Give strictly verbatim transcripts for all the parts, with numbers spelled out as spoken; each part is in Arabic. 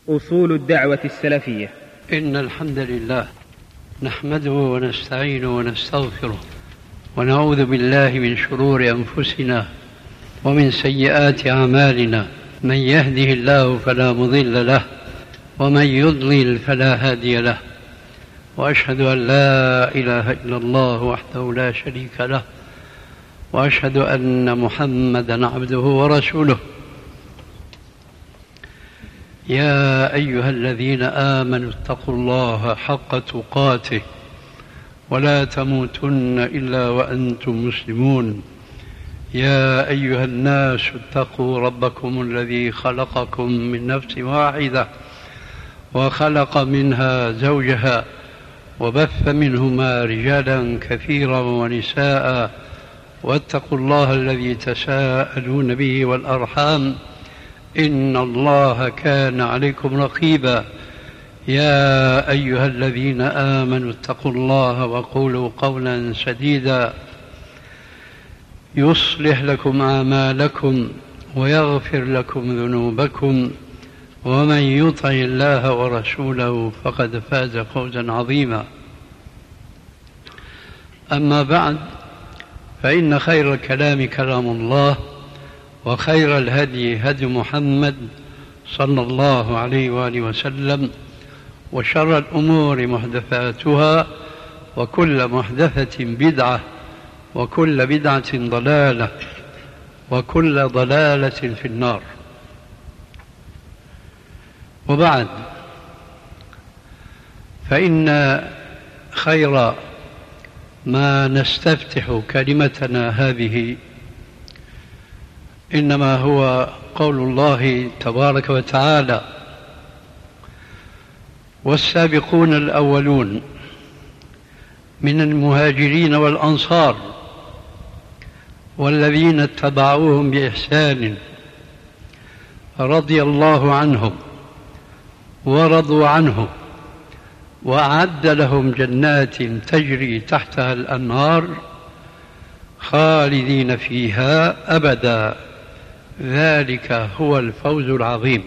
أصول الدعوة السلفية. إن الحمد لله نحمده ونستعينه ونستغفره ونعوذ بالله من شرور أنفسنا ومن سيئات أعمالنا، من يهده الله فلا مضل له ومن يضلل فلا هادي له، وأشهد أن لا إله إلا الله وحده لا شريك له، وأشهد أن محمدا عبده ورسوله. يا أيها الذين آمنوا اتقوا الله حق تقاته ولا تموتن إلا وأنتم مسلمون. يا أيها الناس اتقوا ربكم الذي خلقكم من نفس واحدة وخلق منها زوجها وبث منهما رجالا كثيرا ونساء، واتقوا الله الذي تساءلون به والأرحام إن الله كان عليكم رقيبا. يا أيها الذين آمنوا اتقوا الله وقولوا قولا سديدا يصلح لكم أعمالكم ويغفر لكم ذنوبكم، ومن يطع الله ورسوله فقد فاز فوزا عظيما. أما بعد، فإن خير الكلام كلام الله، وخير الهدي هدي محمد صلى الله عليه وآله وسلم، وشر الأمور محدثاتها، وكل محدثة بدعة، وكل بدعة ضلالة، وكل ضلالة في النار. وبعد، فإن خير ما نستفتح كلمتنا هذه إنما هو قول الله تبارك وتعالى: والسابقون الأولون من المهاجرين والأنصار والذين اتبعوهم بإحسان رضي الله عنهم ورضوا عنه وأعد لهم جنات تجري تحتها الأنهار خالدين فيها أبدا، ذلك هو الفوز العظيم.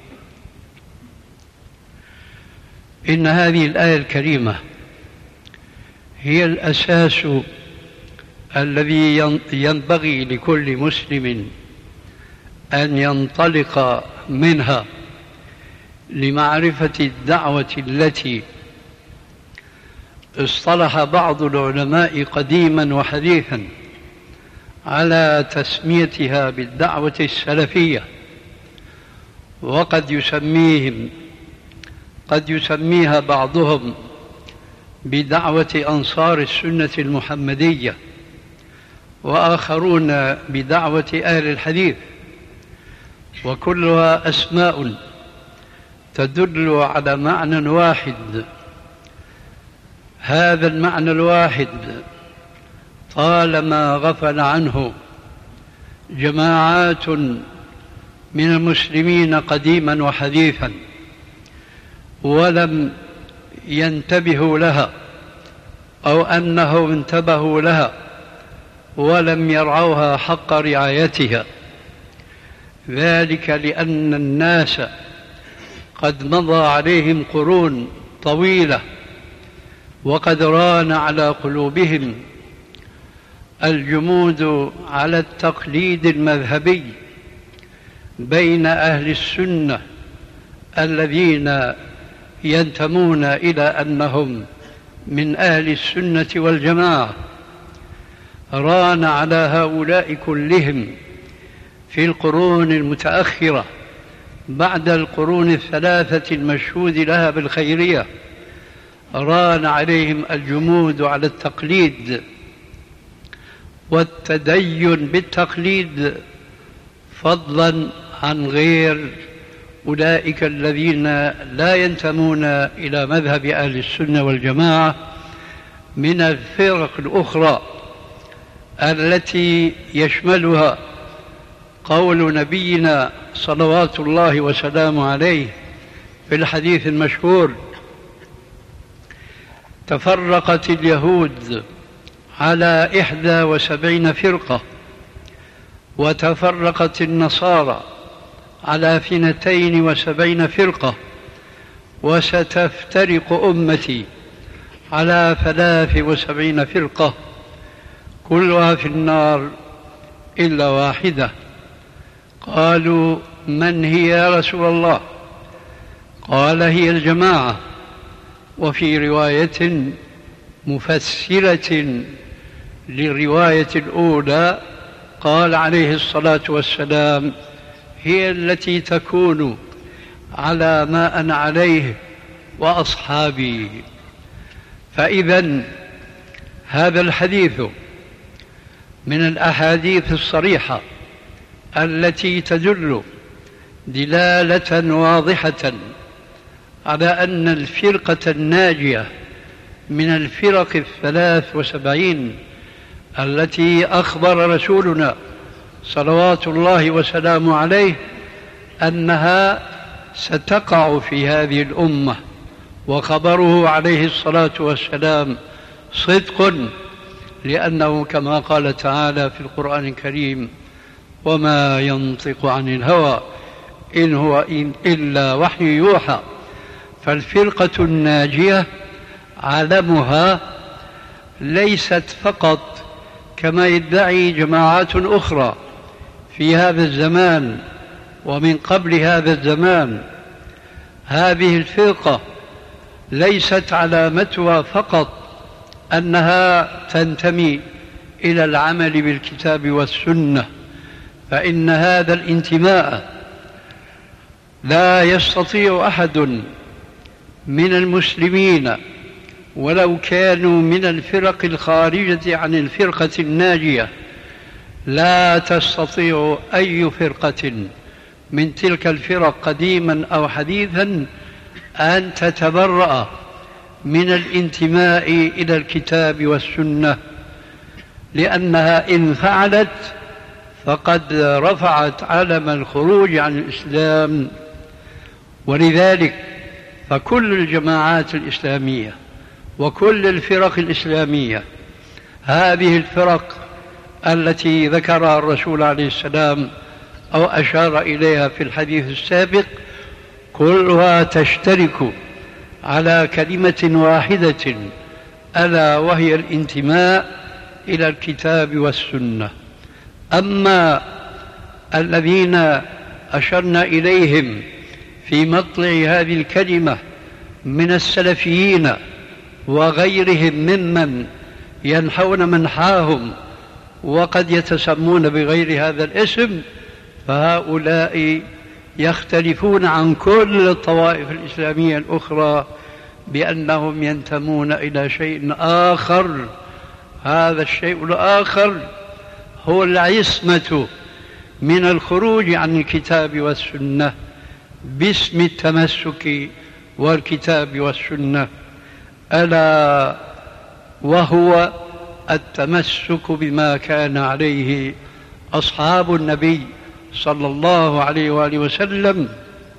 إن هذه الآية الكريمة هي الأساس الذي ينبغي لكل مسلم أن ينطلق منها لمعرفة الدعوة التي اصطلح بعض العلماء قديما وحديثا على تسميتها بالدعوة السلفية، وقد يسميهم قد يسميها بعضهم بدعوة أنصار السنة المحمدية، وآخرون بدعوة أهل الحديث، وكلها أسماء تدل على معنى واحد. هذا المعنى الواحد طالما غفل عنه جماعات من المسلمين قديما وحديثا ولم ينتبهوا لها، أو أنهم انتبهوا لها ولم يرعوها حق رعايتها، ذلك لأن الناس قد مضى عليهم قرون طويلة، وقد ران على قلوبهم الجمود على التقليد المذهبي بين أهل السنة الذين ينتمون إلى أنهم من أهل السنة والجماعة. ران على هؤلاء كلهم في القرون المتأخرة بعد القرون الثلاثة المشهود لها بالخيرية، ران عليهم الجمود على التقليد والتدين بالتقليد، فضلا عن غير أولئك الذين لا ينتمون إلى مذهب أهل السنة والجماعة من الفرق الأخرى التي يشملها قول نبينا صلوات الله وسلامه عليه في الحديث المشهور: تفرقت اليهود على إحدى وسبعين فرقة، وتفرقت النصارى على اثنتين وسبعين فرقة، وستفترق أمتي على ثلاث وسبعين فرقة كلها في النار إلا واحدة. قالوا من هي يا رسول الله؟ قال هي الجماعة. وفي رواية مفسرة للرواية الأولى قال عليه الصلاة والسلام هي التي تكون على ما أنا عليه وأصحابي. فإذا هذا الحديث من الأحاديث الصريحة التي تدل دلالة واضحة على أن الفرقة الناجية من الفرق الثلاث وسبعين التي أخبر رسولنا صلوات الله وسلامه عليه أنها ستقع في هذه الأمة، وخبره عليه الصلاة والسلام صدق، لأنه كما قال تعالى في القرآن الكريم وما ينطق عن الهوى إن هو إن إلا وحي يوحى. فالفرقة الناجية علمها ليست فقط كما يدعي جماعات أخرى في هذا الزمان ومن قبل هذا الزمان. هذه الفرقة ليست علامتها فقط أنها تنتمي إلى العمل بالكتاب والسنة، فإن هذا الانتماء لا يستطيع أحد من المسلمين ولو كانوا من الفرق الخارجة عن الفرقة الناجية، لا تستطيع أي فرقة من تلك الفرق قديما أو حديثا أن تتبرأ من الانتماء إلى الكتاب والسنة، لأنها إن فعلت فقد رفعت علم الخروج عن الإسلام. ولذلك فكل الجماعات الإسلامية وكل الفرق الإسلامية، هذه الفرق التي ذكرها الرسول عليه السلام أو أشار إليها في الحديث السابق، كلها تشترك على كلمة واحدة ألا وهي الانتماء إلى الكتاب والسنة. أما الذين أشرنا إليهم في مطلع هذه الكلمة من السلفيين وغيرهم ممن ينحون منحاهم وقد يتسمون بغير هذا الاسم، فهؤلاء يختلفون عن كل الطوائف الإسلامية الأخرى بأنهم ينتمون إلى شيء آخر. هذا الشيء الآخر هو العصمة من الخروج عن الكتاب والسنة باسم التمسك والكتاب والسنة، ألا وهو التمسك بما كان عليه أصحاب النبي صلى الله عليه وآله وسلم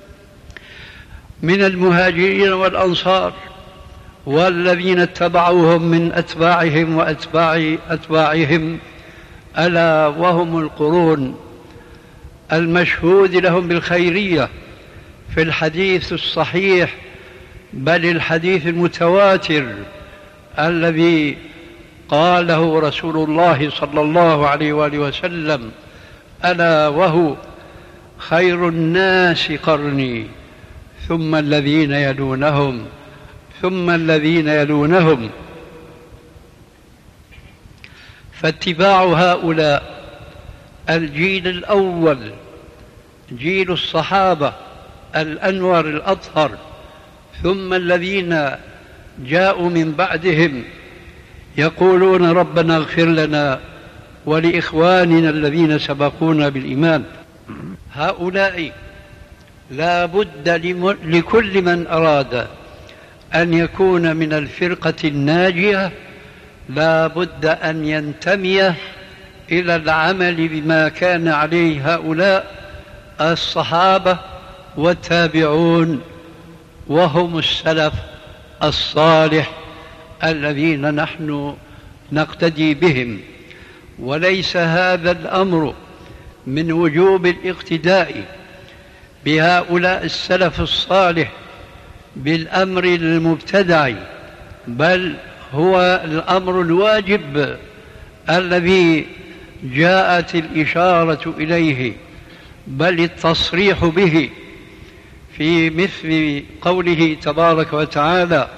من المهاجرين والأنصار والذين اتبعوهم من أتباعهم وأتباع أتباعهم، ألا وهم القرون المشهود لهم بالخيرية في الحديث الصحيح بل الحديث المتواتر الذي قاله رسول الله صلى الله عليه وآله وسلم: ألا وهو خير الناس قرني ثم الذين يلونهم ثم الذين يلونهم. فاتباع هؤلاء الجيل الأول جيل الصحابة الأنور الأطهر، ثم الذين جاءوا من بعدهم يقولون ربنا اغفر لنا ولإخواننا الذين سبقونا بالإيمان. هؤلاء لا بد لكل من أراد أن يكون من الفرقة الناجية لا بد أن ينتمي إلى العمل بما كان عليه هؤلاء الصحابة والتابعون، وهم السلف الصالح الذين نحن نقتدي بهم. وليس هذا الأمر من وجوب الاقتداء بهؤلاء السلف الصالح بالأمر المبتدع، بل هو الأمر الواجب الذي جاءت الإشارة إليه، بل التصريح به في مثل قوله تبارك وتعالى: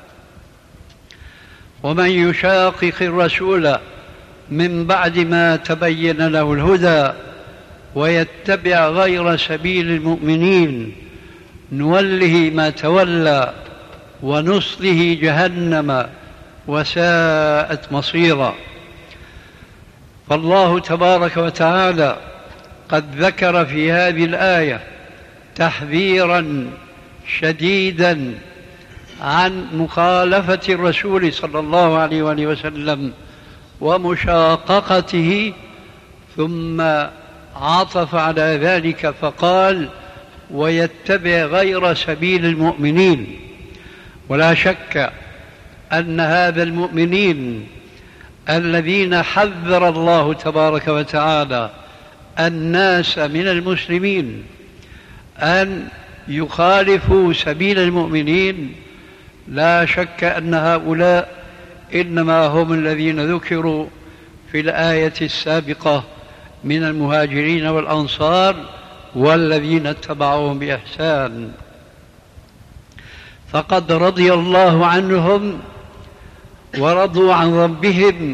ومن يشاقق الرسول من بعد ما تبين له الهدى ويتبع غير سبيل المؤمنين نوله ما تولى ونصله جهنم وساءت مصيرا. فالله تبارك وتعالى قد ذكر في هذه الآية تحذيرا شديدا عن مخالفة الرسول صلى الله عليه وآله وسلم ومشاققته، ثم عطف على ذلك فقال: ويتبع غير سبيل المؤمنين. ولا شك أن هذا المؤمنين الذين حذر الله تبارك وتعالى الناس من المسلمين أن يخالفوا سبيل المؤمنين، لا شك أن هؤلاء إنما هم الذين ذكروا في الآية السابقة من المهاجرين والأنصار والذين اتبعوهم بإحسان، فقد رضي الله عنهم ورضوا عن ربهم.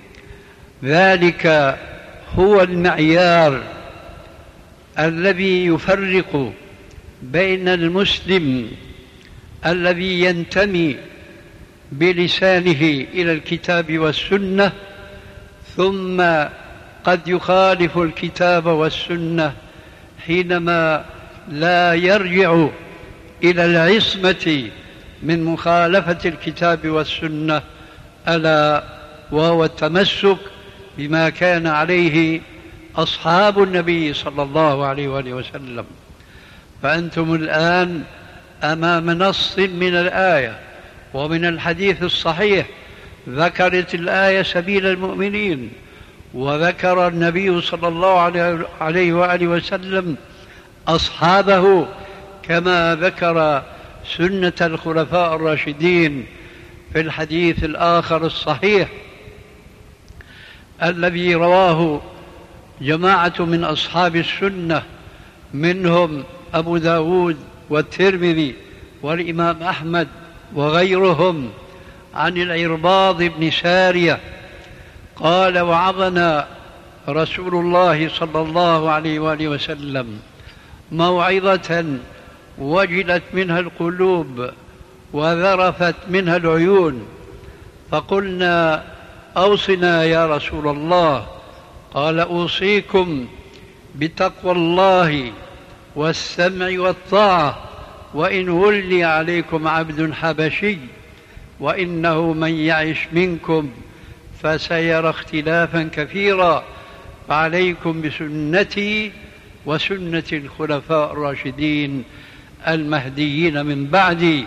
ذلك هو المعيار الذي يفرق بين المسلم الذي ينتمي بلسانه إلى الكتاب والسنة ثم قد يخالف الكتاب والسنة حينما لا يرجع إلى العصمة من مخالفة الكتاب والسنة، ألا وهو التمسك بما كان عليه أصحاب النبي صلى الله عليه وآله وسلم. فأنتم الآن أمام نص من الآية ومن الحديث الصحيح، ذكرت الآية سبيل المؤمنين، وذكر النبي صلى الله عليه وآله وسلم أصحابه، كما ذكر سنة الخلفاء الراشدين في الحديث الآخر الصحيح الذي رواه جماعة من أصحاب السنة، منهم أبو داود والترمذي والإمام أحمد وغيرهم، عن العرباض بن سارية قال: وعظنا رسول الله صلى الله عليه وآله وسلم موعظة وجلت منها القلوب وذرفت منها العيون، فقلنا: أوصنا يا رسول الله. قال: أوصيكم بتقوى الله والسمع والطاعة، وإن ولي عليكم عبد حبشي، وإنه من يعش منكم فسيرى اختلافا كثيرا، فعليكم بسنتي وسنة الخلفاء الراشدين المهديين من بعدي،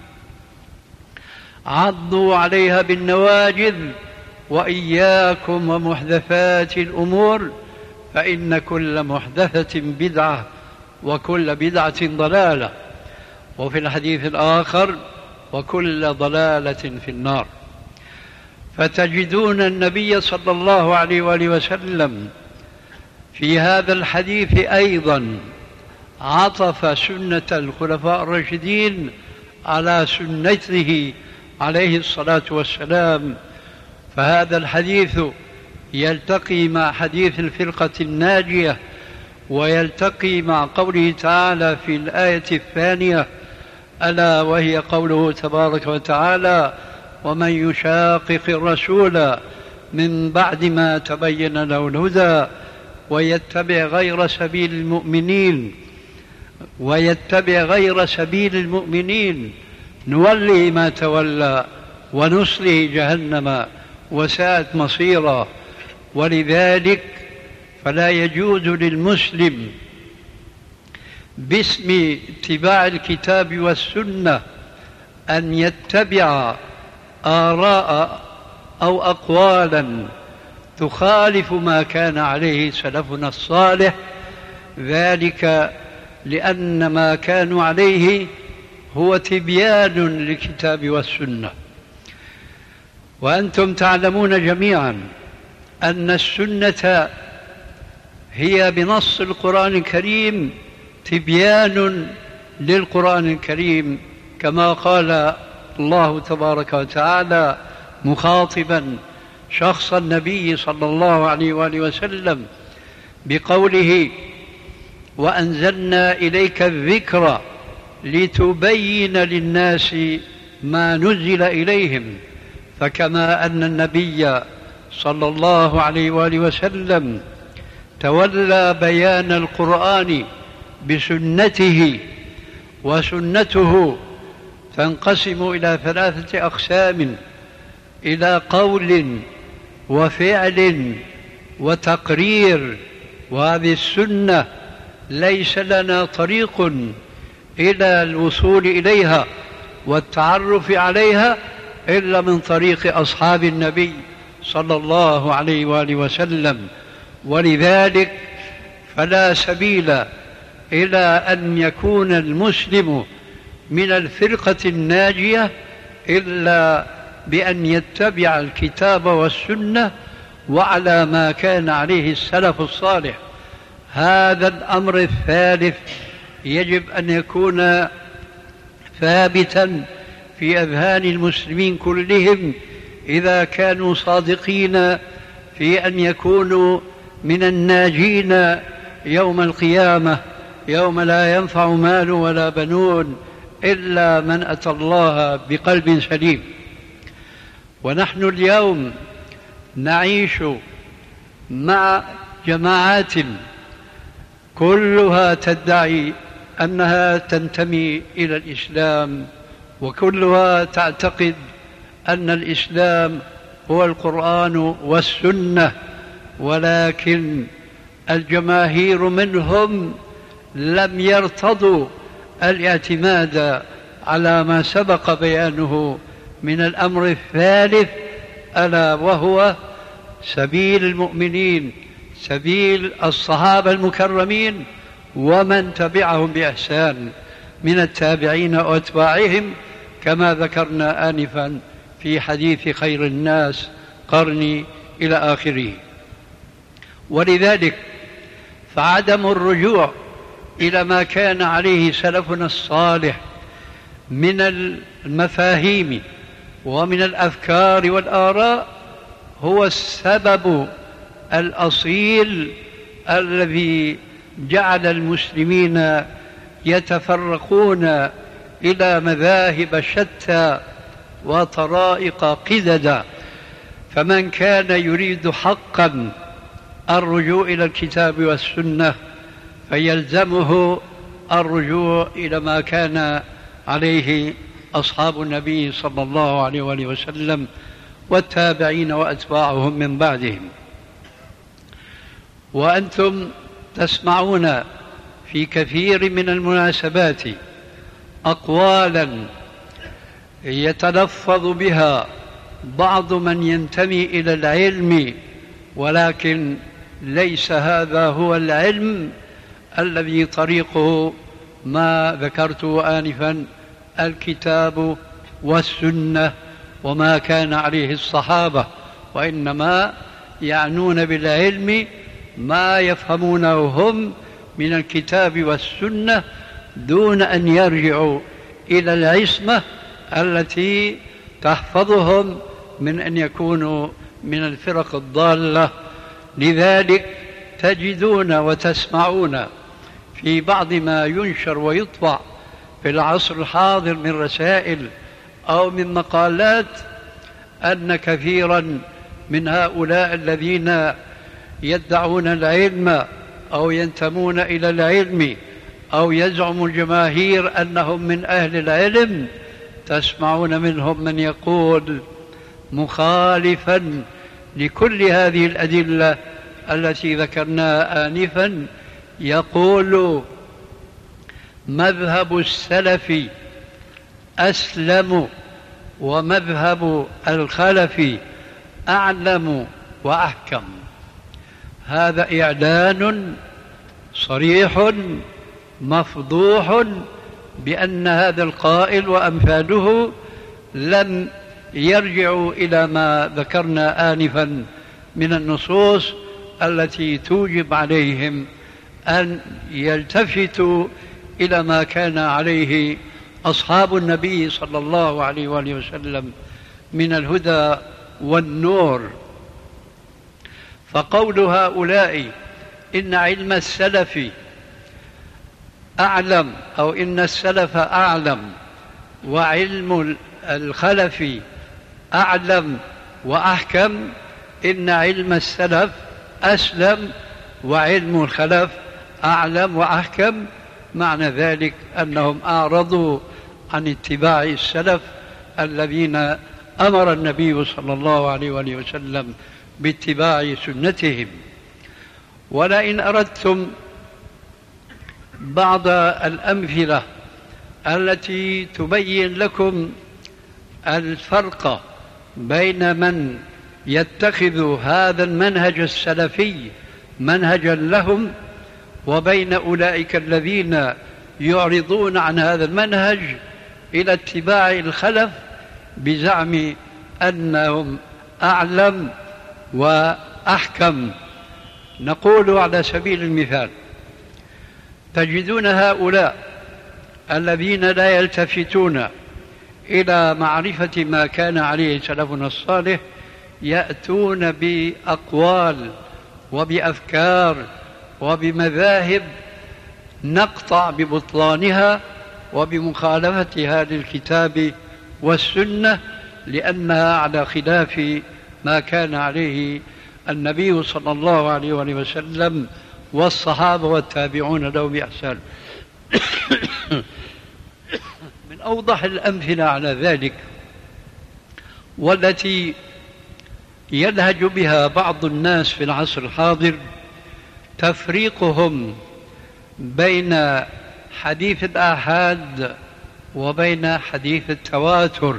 عضوا عليها بالنواجذ، وإياكم ومحدثات الأمور، فإن كل محدثة بدعة وكل بدعة ضلالة، وفي الحديث الآخر: وكل ضلالة في النار. فتجدون النبي صلى الله عليه وآله وسلم في هذا الحديث أيضا عطف سنة الخلفاء الراشدين على سنته عليه الصلاة والسلام، فهذا الحديث يلتقي مع حديث الفرقة الناجية، ويلتقي مع قوله تعالى في الآية الثانية، ألا وهي قوله تبارك وتعالى: ومن يشاقق الرسول من بعد ما تبين له الهدى ويتبع غير سبيل المؤمنين ويتبع غير سبيل المؤمنين نوله ما تولى ونصله جهنم وساءت مصيرا. ولذلك فلا يجوز للمسلم باسم اتباع الكتاب والسنة أن يتبع آراء أو أقوالا تخالف ما كان عليه سلفنا الصالح، ذلك لأن ما كانوا عليه هو تبيان للكتاب والسنة. وأنتم تعلمون جميعا أن السنة هي بنص القرآن الكريم تبيان للقرآن الكريم، كما قال الله تبارك وتعالى مخاطبا شخص النبي صلى الله عليه وآله وسلم بقوله: وأنزلنا إليك الذكر لتبين للناس ما نزل إليهم. فكما أن النبي صلى الله عليه وآله وسلم تولى بيان القرآن بسنته، وسنته تنقسم إلى ثلاثة أقسام: إلى قول وفعل وتقرير. وهذه السنة ليس لنا طريق إلى الوصول إليها والتعرف عليها إلا من طريق أصحاب النبي صلى الله عليه وآله وسلم. ولذلك فلا سبيل إلى أن يكون المسلم من الفرقة الناجية إلا بأن يتبع الكتاب والسنة وعلى ما كان عليه السلف الصالح. هذا الأمر الثالث يجب أن يكون ثابتا في أذهان المسلمين كلهم إذا كانوا صادقين في أن يكونوا من الناجين يوم القيامة، يوم لا ينفع مال ولا بنون إلا من أتى الله بقلب سليم. ونحن اليوم نعيش مع جماعات كلها تدعي أنها تنتمي إلى الإسلام، وكلها تعتقد أن الإسلام هو القرآن والسنة، ولكن الجماهير منهم لم يرتضوا الاعتماد على ما سبق بيانه من الأمر الثالث، ألا وهو سبيل المؤمنين، سبيل الصحابة المكرمين ومن تبعهم بإحسان من التابعين وأتباعهم، كما ذكرنا آنفا في حديث خير الناس قرني إلى آخره. ولذلك فعدم الرجوع إلى ما كان عليه سلفنا الصالح من المفاهيم ومن الأفكار والآراء هو السبب الأصيل الذي جعل المسلمين يتفرقون إلى مذاهب شتى وطرائق قددا. فمن كان يريد حقا الرجوع إلى الكتاب والسنة فيلزمه الرجوع إلى ما كان عليه أصحاب النبي صلى الله عليه وآله وسلم والتابعين وأتباعهم من بعدهم. وأنتم تسمعون في كثير من المناسبات أقوالا يتلفظ بها بعض من ينتمي إلى العلم، ولكن ليس هذا هو العلم الذي طريقه ما ذكرته آنفا: الكتاب والسنة وما كان عليه الصحابة، وإنما يعنون بالعلم ما يفهمونه هم من الكتاب والسنة دون أن يرجعوا إلى العصمة التي تحفظهم من أن يكونوا من الفرق الضالة. لذلك تجدون وتسمعون في بعض ما ينشر ويطبع في العصر الحاضر من رسائل أو من مقالات أن كثيرا من هؤلاء الذين يدعون العلم أو ينتمون إلى العلم أو يزعم الجماهير أنهم من أهل العلم، تسمعون منهم من يقول مخالفا لكل هذه الأدلة التي ذكرناها آنفا، يقول: مذهب السلف أسلم ومذهب الخلف أعلم وأحكم. هذا إعلان صريح مفضوح بأن هذا القائل وأمثاله لم يرجعوا إلى ما ذكرنا آنفا من النصوص التي توجب عليهم أن يلتفتوا إلى ما كان عليه أصحاب النبي صلى الله عليه وآله وسلم من الهدى والنور. فقول هؤلاء إن علم السلف أعلم أو إن السلف أعلم وعلم الخلف أعلم وأحكم، إن علم السلف أسلم وعلم الخلف أعلم وأحكم، معنى ذلك أنهم أعرضوا عن اتباع السلف الذين أمر النبي صلى الله عليه وآله وسلم باتباع سنتهم. ولئن أردتم بعض الأمثلة التي تبين لكم الفرق بين من يتخذ هذا المنهج السلفي منهجا لهم وبين أولئك الذين يعرضون عن هذا المنهج إلى اتباع الخلف بزعم أنهم أعلم وأحكم، نقول على سبيل المثال: تجدون هؤلاء الذين لا يلتفتون إلى معرفة ما كان عليه سلفنا الصالح يأتون بأقوال وبأفكار وبمذاهب نقطع ببطلانها وبمخالفتها للكتاب والسنة، لأنها على خلاف ما كان عليه النبي صلى الله عليه وسلم والصحابة والتابعون له بإحسان. من أوضح الأمثلة على ذلك والتي يلهج بها بعض الناس في العصر الحاضر تفريقهم بين حديث الآحاد وبين حديث التواتر.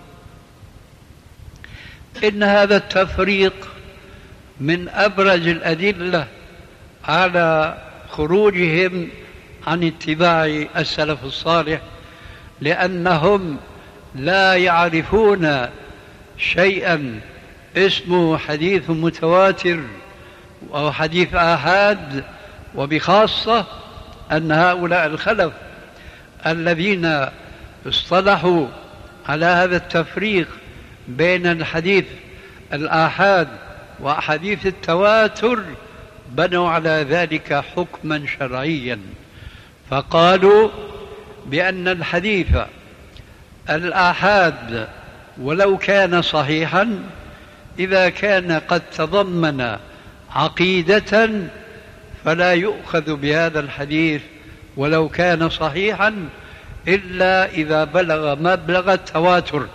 إن هذا التفريق من أبرز الأدلة على خروجهم عن اتباع السلف الصالح، لأنهم لا يعرفون شيئا اسمه حديث متواتر أو حديث آحاد، وبخاصة أن هؤلاء الخلف الذين اصطلحوا على هذا التفريق بين الحديث الآحاد وحديث التواتر بنوا على ذلك حكما شرعيا، فقالوا بأن الحديث الآحاد ولو كان صحيحا إذا كان قد تضمن عقيدة فلا يؤخذ بهذا الحديث ولو كان صحيحا إلا إذا بلغ مبلغ التواتر.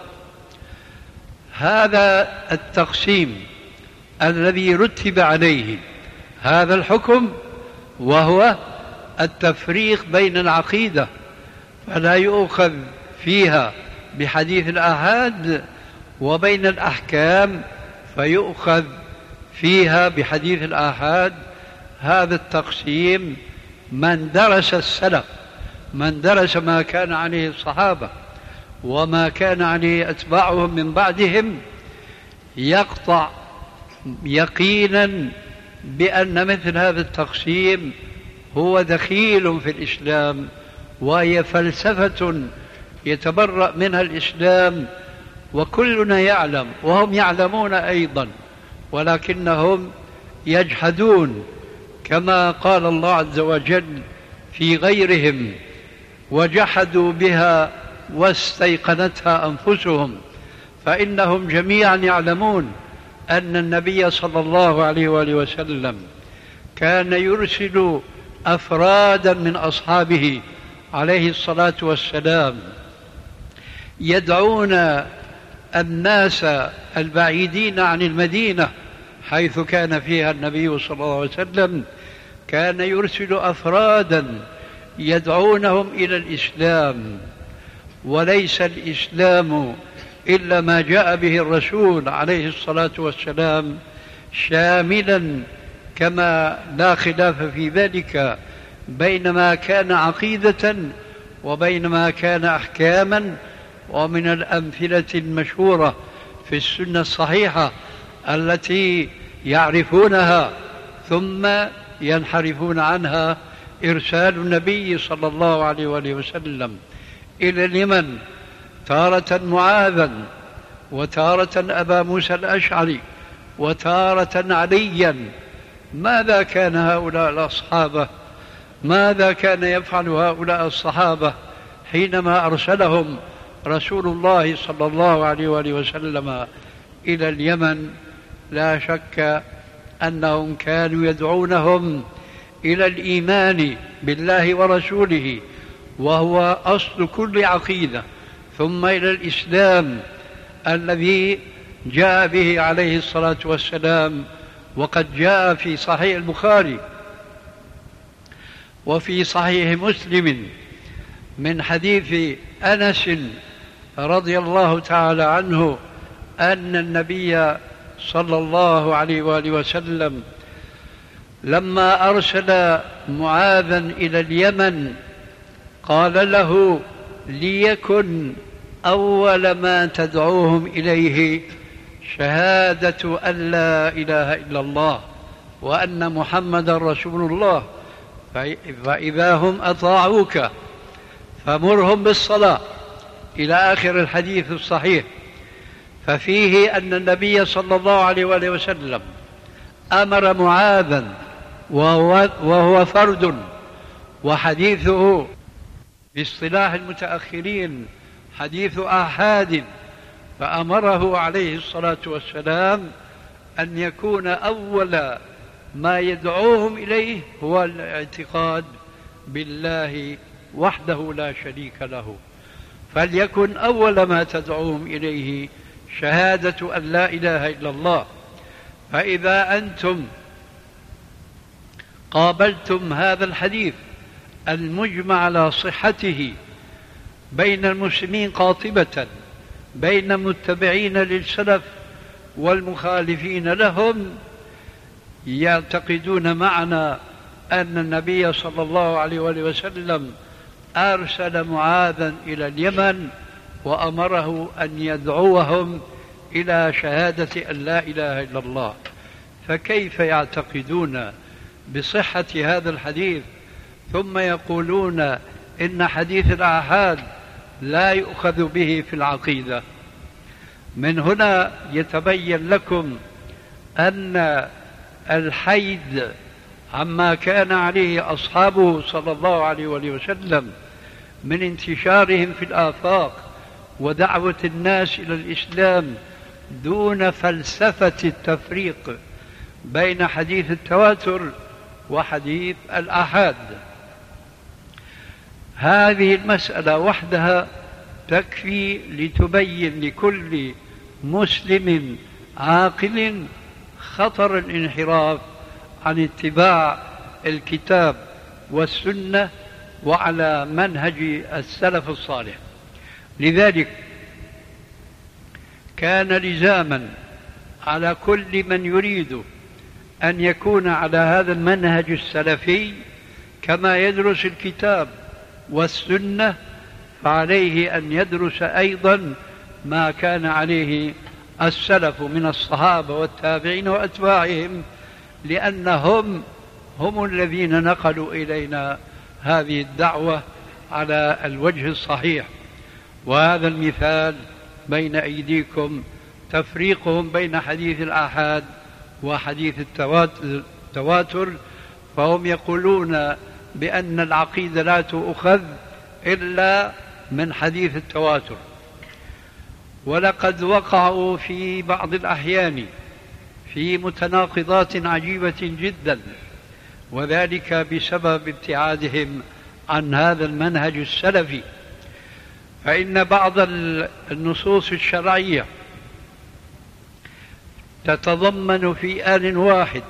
هذا التقسيم الذي رتب عليه هذا الحكم وهو التفريق بين العقيدة، فلا يؤخذ فيها بحديث الآحاد، وبين الأحكام فيؤخذ فيها بحديث الآحاد. هذا التقسيم من درس السلف، من درس ما كان عليه الصحابة وما كان عليه أتباعهم من بعدهم، يقطع يقينا بأن مثل هذا التقسيم هو دخيل في الإسلام، وهي فلسفة يتبرأ منها الإسلام، وكلنا يعلم وهم يعلمون أيضا، ولكنهم يجحدون كما قال الله عز وجل في غيرهم: وجحدوا بها واستيقنتها أنفسهم. فإنهم جميعا يعلمون أن النبي صلى الله عليه وآله وسلم كان يرسل أفرادا من أصحابه عليه الصلاة والسلام يدعون الناس البعيدين عن المدينة حيث كان فيها النبي صلى الله عليه وسلم، كان يرسل أفرادا يدعونهم إلى الإسلام، وليس الإسلام إلا ما جاء به الرسول عليه الصلاة والسلام شاملا، كما لا خلاف في ذلك بين ما كان عقيدة وبين ما كان أحكاما. ومن الأمثلة المشهورة في السنة الصحيحة التي يعرفونها ثم ينحرفون عنها إرسال النبي صلى الله عليه وآله وسلم إلى اليمن تارة معاذا، وتارة أبا موسى الأشعري، وتارة عليا. ماذا كان هؤلاء الأصحابة ماذا كان يفعل هؤلاء الصحابة حينما أرسلهم رسول الله صلى الله عليه وآله وسلم إلى اليمن؟ لا شك أنهم كانوا يدعونهم إلى الإيمان بالله ورسوله، وهو أصل كل عقيدة، ثم إلى الإسلام الذي جاء به عليه الصلاة والسلام. وقد جاء في صحيح البخاري وفي صحيح مسلم من حديث أنس رضي الله تعالى عنه أن النبي صلى الله عليه وآله وسلم لما أرسل معاذا إلى اليمن قال له: ليكن أول ما تدعوهم إليه شهادة أن لا إله إلا الله وأن محمدا رسول الله، فإذا هم أطاعوك فمرهم بالصلاة، إلى آخر الحديث الصحيح. ففيه أن النبي صلى الله عليه وآله وسلم أمر معاذا وهو, وهو فرد، وحديثه باصطلاح المتأخرين حديث آحاد، فأمره عليه الصلاة والسلام أن يكون أول ما يدعوهم إليه هو الاعتقاد بالله وحده لا شريك له. فليكن أول ما تدعوهم إليه شهادة أن لا إله إلا الله. فإذا أنتم قابلتم هذا الحديث المجمع على صحته بين المسلمين قاطبة، بين المتبعين للسلف والمخالفين لهم، يعتقدون معنا أن النبي صلى الله عليه وآله وسلم أرسل معاذا إلى اليمن وأمره أن يدعوهم إلى شهادة أن لا إله إلا الله. فكيف يعتقدون بصحة هذا الحديث ثم يقولون إن حديث الآحاد لا يؤخذ به في العقيدة؟ من هنا يتبين لكم أن الحيد عما كان عليه أصحابه صلى الله عليه وسلم من انتشارهم في الآفاق ودعوة الناس إلى الإسلام دون فلسفة التفريق بين حديث التواتر وحديث الآحاد. هذه المسألة وحدها تكفي لتبين لكل مسلم عاقل خطر الانحراف عن اتباع الكتاب والسنة وعلى منهج السلف الصالح. لذلك كان لزاما على كل من يريد أن يكون على هذا المنهج السلفي كما يدرس الكتاب والسنة، فعليه أن يدرس أيضا ما كان عليه السلف من الصحابة والتابعين وأتباعهم، لأنهم هم الذين نقلوا إلينا هذه الدعوة على الوجه الصحيح. وهذا المثال بين أيديكم تفريقهم بين حديث الآحاد وحديث التواتر، فهم يقولون بأن العقيدة لا تؤخذ إلا من حديث التواتر. ولقد وقعوا في بعض الأحيان في متناقضات عجيبة جدا، وذلك بسبب ابتعادهم عن هذا المنهج السلفي. فإن بعض النصوص الشرعية تتضمن في آن واحد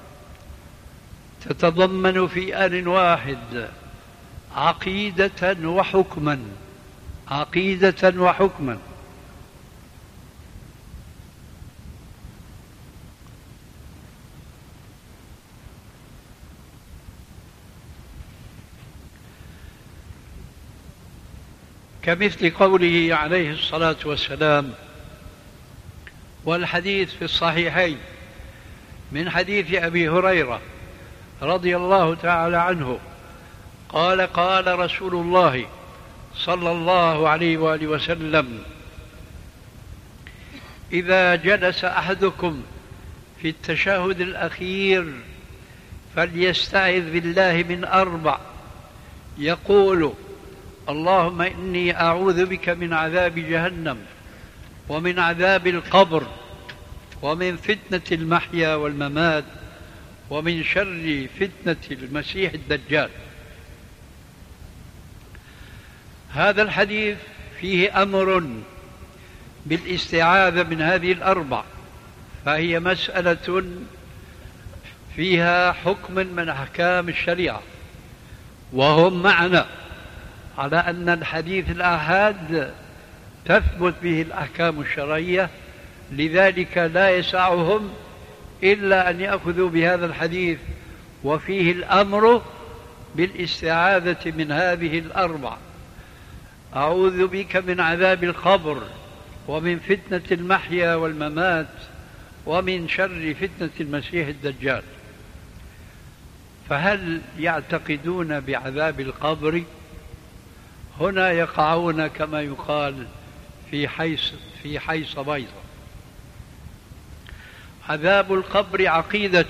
تتضمن في آن واحد عقيدة وحكما عقيدة وحكما كمثل قوله عليه الصلاة والسلام: والحديث في الصحيحين من حديث أبي هريرة رضي الله تعالى عنه قال: قال رسول الله صلى الله عليه وآله وسلم: إذا جلس أحدكم في التشهد الأخير فليستعذ بالله من أربع، يقول: اللهم إني أعوذ بك من عذاب جهنم ومن عذاب القبر ومن فتنة المحيا والممات ومن شر فتنة المسيح الدجال. هذا الحديث فيه أمر بالاستعاذة من هذه الأربع، فهي مسألة فيها حكم من أحكام الشريعة، وهم معنا على أن الحديث الآحاد تثبت به الأحكام الشرعية، لذلك لا يسعهم إلا أن يأخذوا بهذا الحديث وفيه الأمر بالاستعاذة من هذه الأربع: أعوذ بك من عذاب القبر ومن فتنة المحيا والممات ومن شر فتنة المسيح الدجال. فهل يعتقدون بعذاب القبر؟ هنا يقعون كما يقال في حيص في حيص بيضة. عذاب القبر عقيدة،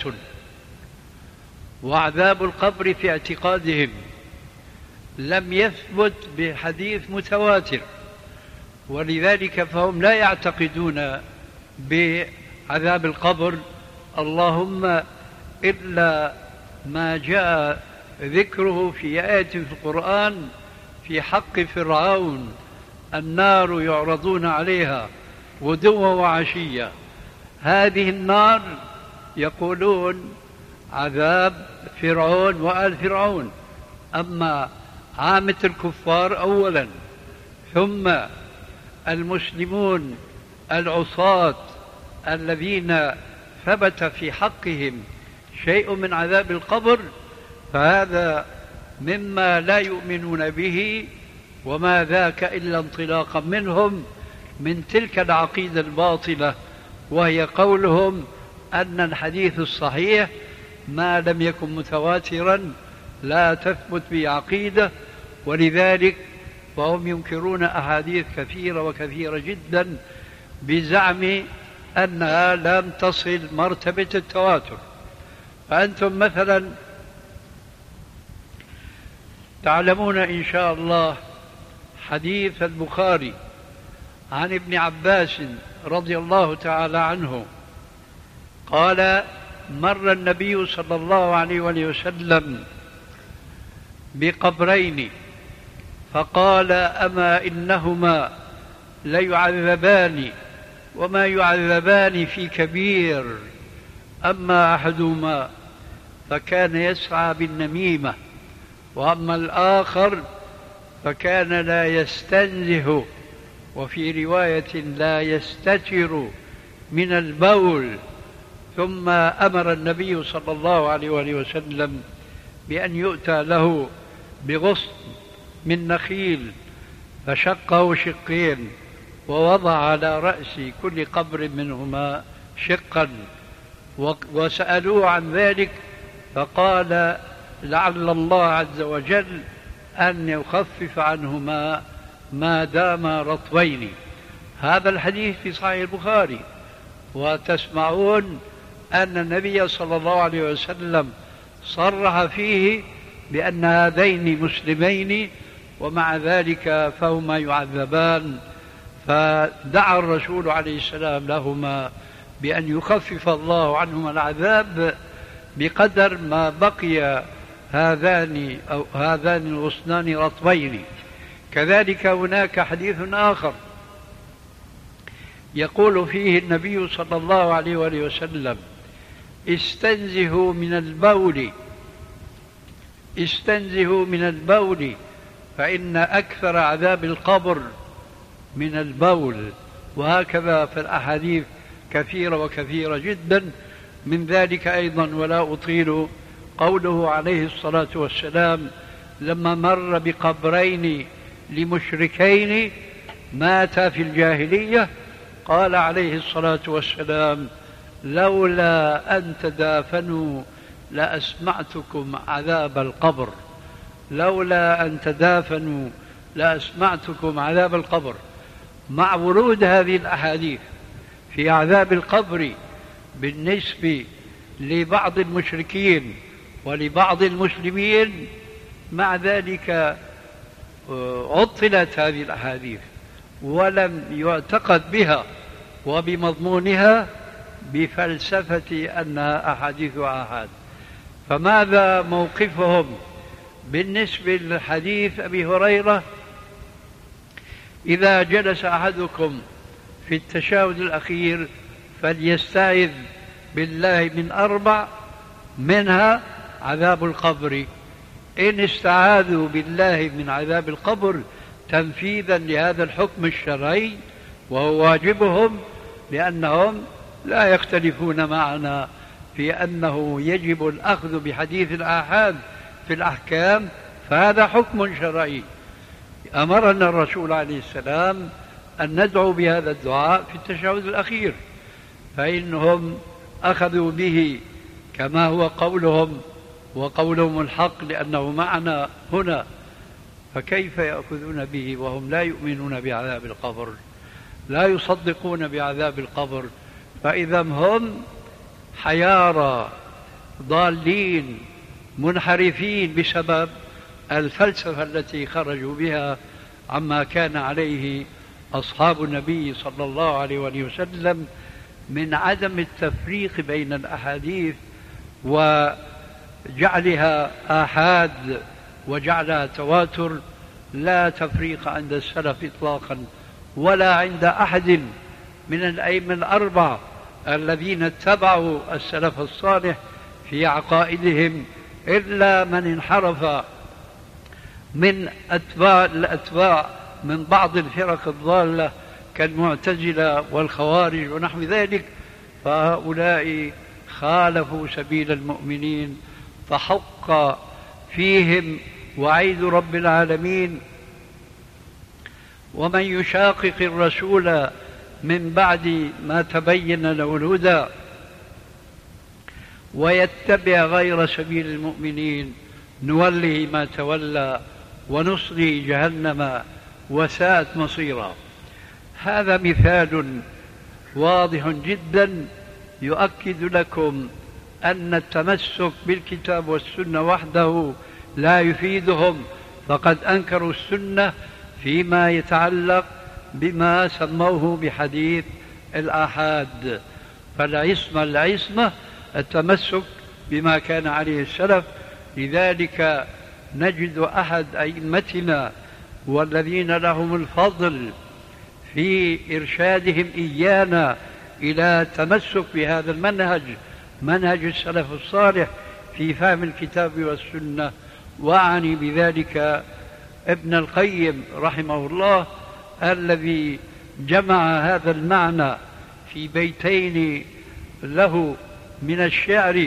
وعذاب القبر في اعتقادهم لم يثبت بحديث متواتر، ولذلك فهم لا يعتقدون بعذاب القبر، اللهم إلا ما جاء ذكره في آية في القرآن في حق فرعون: النار يعرضون عليها غدوا وعشيا. هذه النار يقولون عذاب فرعون وآل فرعون، أما عامة الكفار أولا ثم المسلمون العصاة الذين ثبت في حقهم شيء من عذاب القبر، فهذا مما لا يؤمنون به، وما ذاك إلا انطلاقا منهم من تلك العقيدة الباطلة، وهي قولهم أن الحديث الصحيح ما لم يكن متواترا لا تثبت به عقيدة، ولذلك فهم ينكرون أحاديث كثيرة وكثيرة جدا بزعم أنها لم تصل مرتبة التواتر. فأنتم مثلا تعلمون إن شاء الله حديث البخاري عن ابن عباس رضي الله تعالى عنه قال: مر النبي صلى الله عليه وسلم بقبرين فقال: أما إنهما ليعذبان وما يعذبان في كبير، أما أحدهما فكان يسعى بالنميمة، وأما الآخر فكان لا يستنزه، وفي رواية لا يستتر من البول. ثم أمر النبي صلى الله عليه وسلم بأن يؤتى له بغصن من نخيل فشقه شقين ووضع على رأس كل قبر منهما شقا، وسألوه عن ذلك فقال: لعل الله عز وجل أن يخفف عنهما ما دام رطبين. هذا الحديث في صحيح البخاري، وتسمعون أن النبي صلى الله عليه وسلم صرح فيه بأن هذين مسلمين، ومع ذلك فهما يعذبان، فدعا الرسول عليه السلام لهما بأن يخفف الله عنهما العذاب بقدر ما بقي هذان أو هذان الغصنان رطبين. كذلك هناك حديث آخر يقول فيه النبي صلى الله عليه وسلم: استنزهوا من البول استنزهوا من البول فإن أكثر عذاب القبر من البول. وهكذا في الأحاديث كثيرة وكثيرة جدا. من ذلك أيضا ولا أطيل قوله عليه الصلاة والسلام لما مر بقبرين لمشركين ماتا في الجاهلية، قال عليه الصلاة والسلام: لولا أن تدافنوا لأسمعتكم عذاب القبر، لولا أن تدافنوا لأسمعتكم عذاب القبر. مع ورود هذه الأحاديث في عذاب القبر بالنسبة لبعض المشركين ولبعض المسلمين، مع ذلك عطلت هذه الأحاديث ولم يعتقد بها وبمضمونها بفلسفة أنها أحاديث آحاد. فماذا موقفهم بالنسبة لحديث أبي هريرة: إذا جلس أحدكم في التشهد الأخير فليستعذ بالله من أربع، منها عذاب القبر. إن استعاذوا بالله من عذاب القبر تنفيذا لهذا الحكم الشرعي وهو واجبهم، لأنهم لا يختلفون معنا في أنه يجب الأخذ بحديث الآحاد في الأحكام، فهذا حكم شرعي. أمرنا الرسول عليه السلام أن ندعو بهذا الدعاء في التشهد الأخير، فإنهم أخذوا به كما هو قولهم وقولهم الحق لأنه معنا هنا، فكيف يأخذون به وهم لا يؤمنون بعذاب القبر، لا يصدقون بعذاب القبر؟ فإذا هم حيارى ضالين منحرفين بسبب الفلسفة التي خرجوا بها عما كان عليه أصحاب النبي صلى الله عليه وسلم من عدم التفريق بين الأحاديث وجعلها آحاد وجعلها تواتر. لا تفريق عند السلف إطلاقا ولا عند أحد من الأئمة الأربعة الذين اتبعوا السلف الصالح في عقائدهم، إلا من انحرف من أتباع الأتباع من بعض الفرق الضالة كالمعتزلة والخوارج ونحو ذلك، فهؤلاء خالفوا سبيل المؤمنين، فحق فيهم وعيد رب العالمين: ومن يشاقق الرسول من بعد ما تبين له الهدى ويتبع غير سبيل المؤمنين نوله ما تولى ونصلي جهنم وساءت مصيرا. هذا مثال واضح جدا يؤكد لكم أن التمسك بالكتاب والسنة وحده لا يفيدهم، فقد أنكروا السنة فيما يتعلق بما سموه بحديث الآحاد. فالعصمة العصمة التمسك بما كان عليه السلف. لذلك نجد أحد أئمتنا والذين لهم الفضل في إرشادهم إيانا إلى التمسك بهذا المنهج، منهج السلف الصالح في فهم الكتاب والسنة، وأعني بذلك ابن القيم رحمه الله الذي جمع هذا المعنى في بيتين له من الشعر،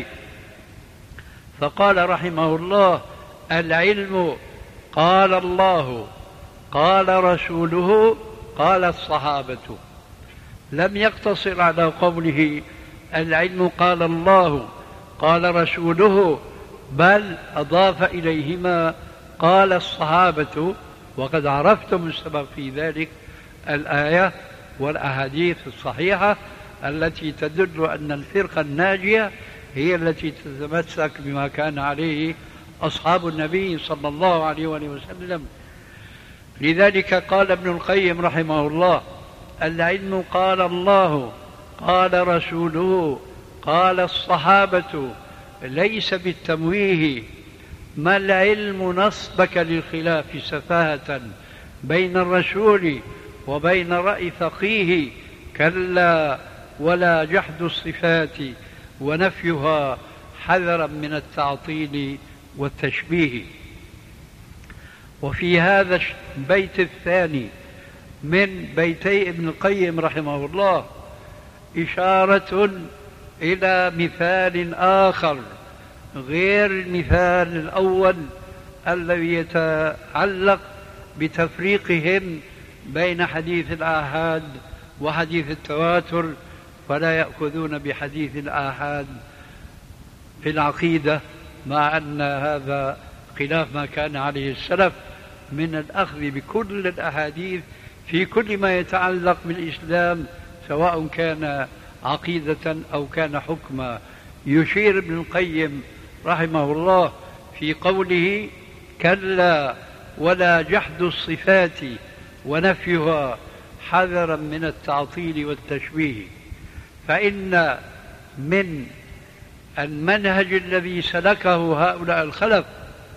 فقال رحمه الله: العلم قال الله قال رسوله قال الصحابة. لم يقتصر على قوله العلم قال الله قال رسوله، بل أضاف إليهما قال الصحابة، وقد عرفتم السبب في ذلك: الآية والأحاديث الصحيحة التي تدل أن الفرقة الناجية هي التي تتمسك بما كان عليه أصحاب النبي صلى الله عليه وسلم. لذلك قال ابن القيم رحمه الله: العلم قال الله قال رسوله قال الصحابة، ليس بالتمويه. ما العلم نصبك للخلاف سفاهة بين الرسول وبين رأي فقيه؟ كلا، ولا جحد الصفات ونفيها حذرا من التعطيل والتشبيه. وفي هذا البيت الثاني من بيتي ابن القيم رحمه الله إشارة إلى مثال آخر غير المثال الأول الذي يتعلق بتفريقهم بين حديث الآحاد وحديث التواتر، فلا يأخذون بحديث الآحاد في العقيدة، مع أن هذا خلاف ما كان عليه السلف من الأخذ بكل الأحاديث في كل ما يتعلق بالإسلام، سواء كان عقيدة أو كان حكما. يشير ابن القيم رحمه الله في قوله: كلا ولا جحد الصفات ونفيها حذرا من التعطيل والتشبيه، فإن من المنهج الذي سلكه هؤلاء الخلف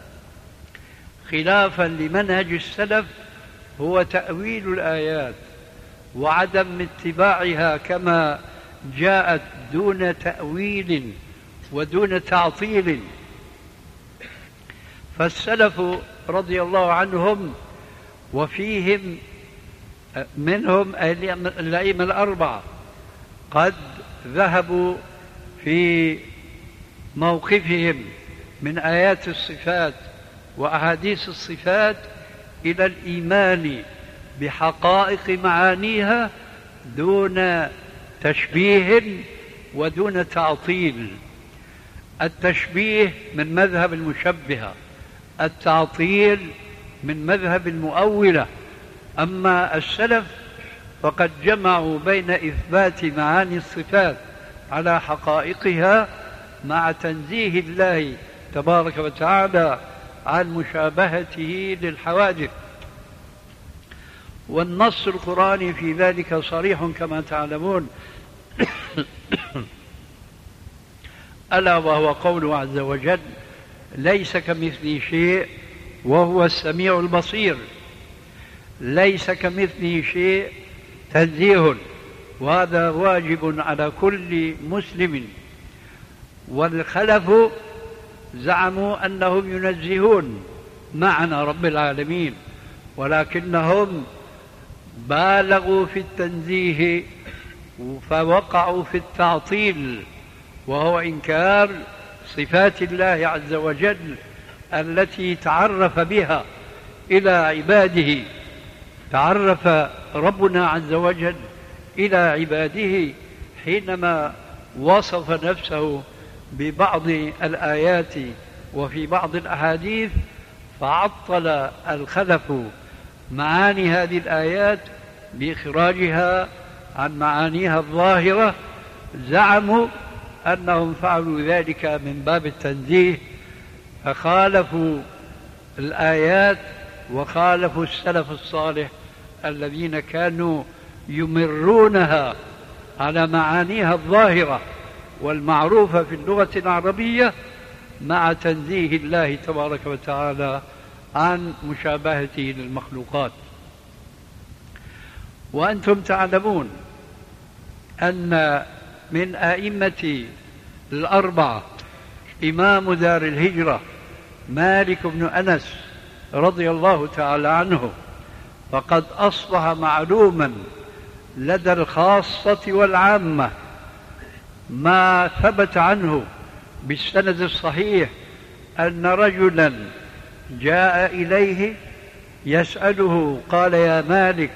خلافا لمنهج السلف هو تأويل الآيات وعدم اتباعها كما جاءت دون تأويل ودون تعطيل. فالسلف رضي الله عنهم وفيهم منهم الأئمة الأربعة قد ذهبوا في موقفهم من آيات الصفات وأحاديث الصفات إلى الإيمان بحقائق معانيها دون تشبيه ودون تعطيل. التشبيه من مذهب المشبهة، التعطيل من مذهب المؤولة. أما السلف فقد جمعوا بين إثبات معاني الصفات على حقائقها مع تنزيه الله تبارك وتعالى عن مشابهته للحوادث، والنص القرآني في ذلك صريح كما تعلمون. ألا وهو قوله عز وجل: ليس كمثله شيء وهو السميع البصير. ليس كمثله شيء تنزيه، وهذا واجب على كل مسلم. والخلف زعموا أنهم ينزهون معنى رب العالمين، ولكنهم بالغوا في التنزيه فوقعوا في التعطيل، وهو إنكار صفات الله عز وجل التي تعرف بها إلى عباده. تعرف ربنا عز وجل إلى عباده حينما وصف نفسه ببعض الآيات وفي بعض الأحاديث، فعطل الخلف معاني هذه الآيات بإخراجها عن معانيها الظاهرة. زعموا أنهم فعلوا ذلك من باب التنزيه، فخالفوا الآيات وخالفوا السلف الصالح الذين كانوا يمرونها على معانيها الظاهرة والمعروفة في اللغة العربية، مع تنزيه الله تبارك وتعالى عن مشابهته للمخلوقات. وأنتم تعلمون أن من أئمة الأربعة إمام دار الهجرة مالك بن أنس رضي الله تعالى عنه، فقد أصبح معلوما لدى الخاصة والعامة ما ثبت عنه بالسند الصحيح أن رجلا جاء إليه يسأله قال: يا مالك،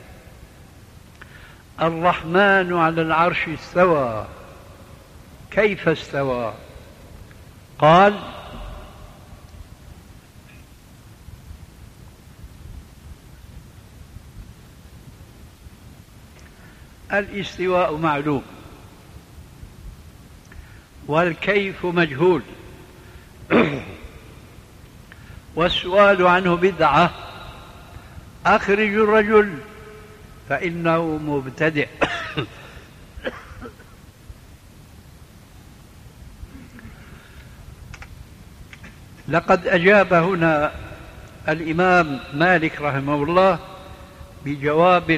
الرحمن على العرش استوى، كيف استوى؟ قال: الاستواء معلوم والكيف مجهول والسؤال عنه بدعة، أخرج الرجل فإنه مبتدع. لقد أجاب هنا الإمام مالك رحمه الله بجواب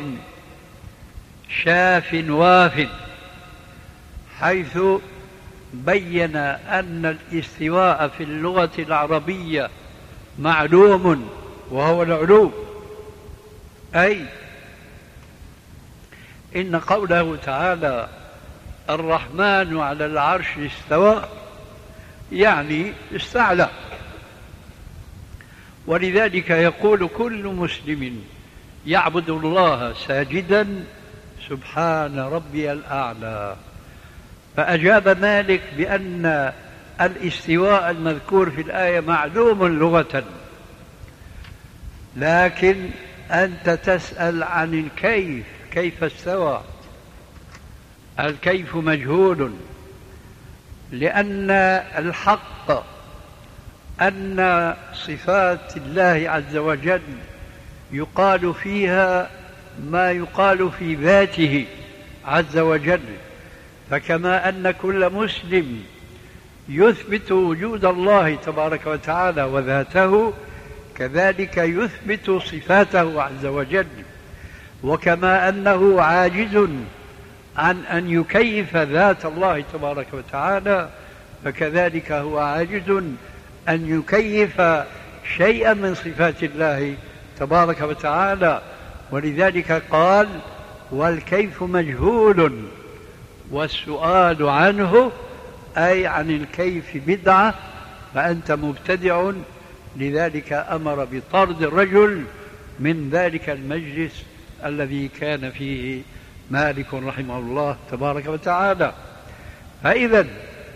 شاف واف، حيث بين أن الاستواء في اللغة العربية معلوم وهو العلو، أي إن قوله تعالى الرحمن على العرش استوى يعني استعلى، ولذلك يقول كل مسلم يعبد الله ساجدا سبحان ربي الأعلى. فأجاب مالك بأن الاستواء المذكور في الآية معلوم لغة، لكن أنت تسأل عن الكيف، كيف استوى؟ الكيف مجهول، لأن الحق أن صفات الله عز وجل يقال فيها ما يقال في ذاته عز وجل. فكما أن كل مسلم يثبت وجود الله تبارك وتعالى وذاته، كذلك يثبت صفاته عز وجل. وكما أنه عاجز عن أن يكيف ذات الله تبارك وتعالى، فكذلك هو عاجز أن يكيف شيئا من صفات الله تبارك وتعالى. ولذلك قال والكيف مجهول والسؤال عنه أي عن الكيف بدعة، فأنت مبتدع. لذلك أمر بطرد الرجل من ذلك المجلس الذي كان فيه مالك رحمه الله تبارك وتعالى. فإذا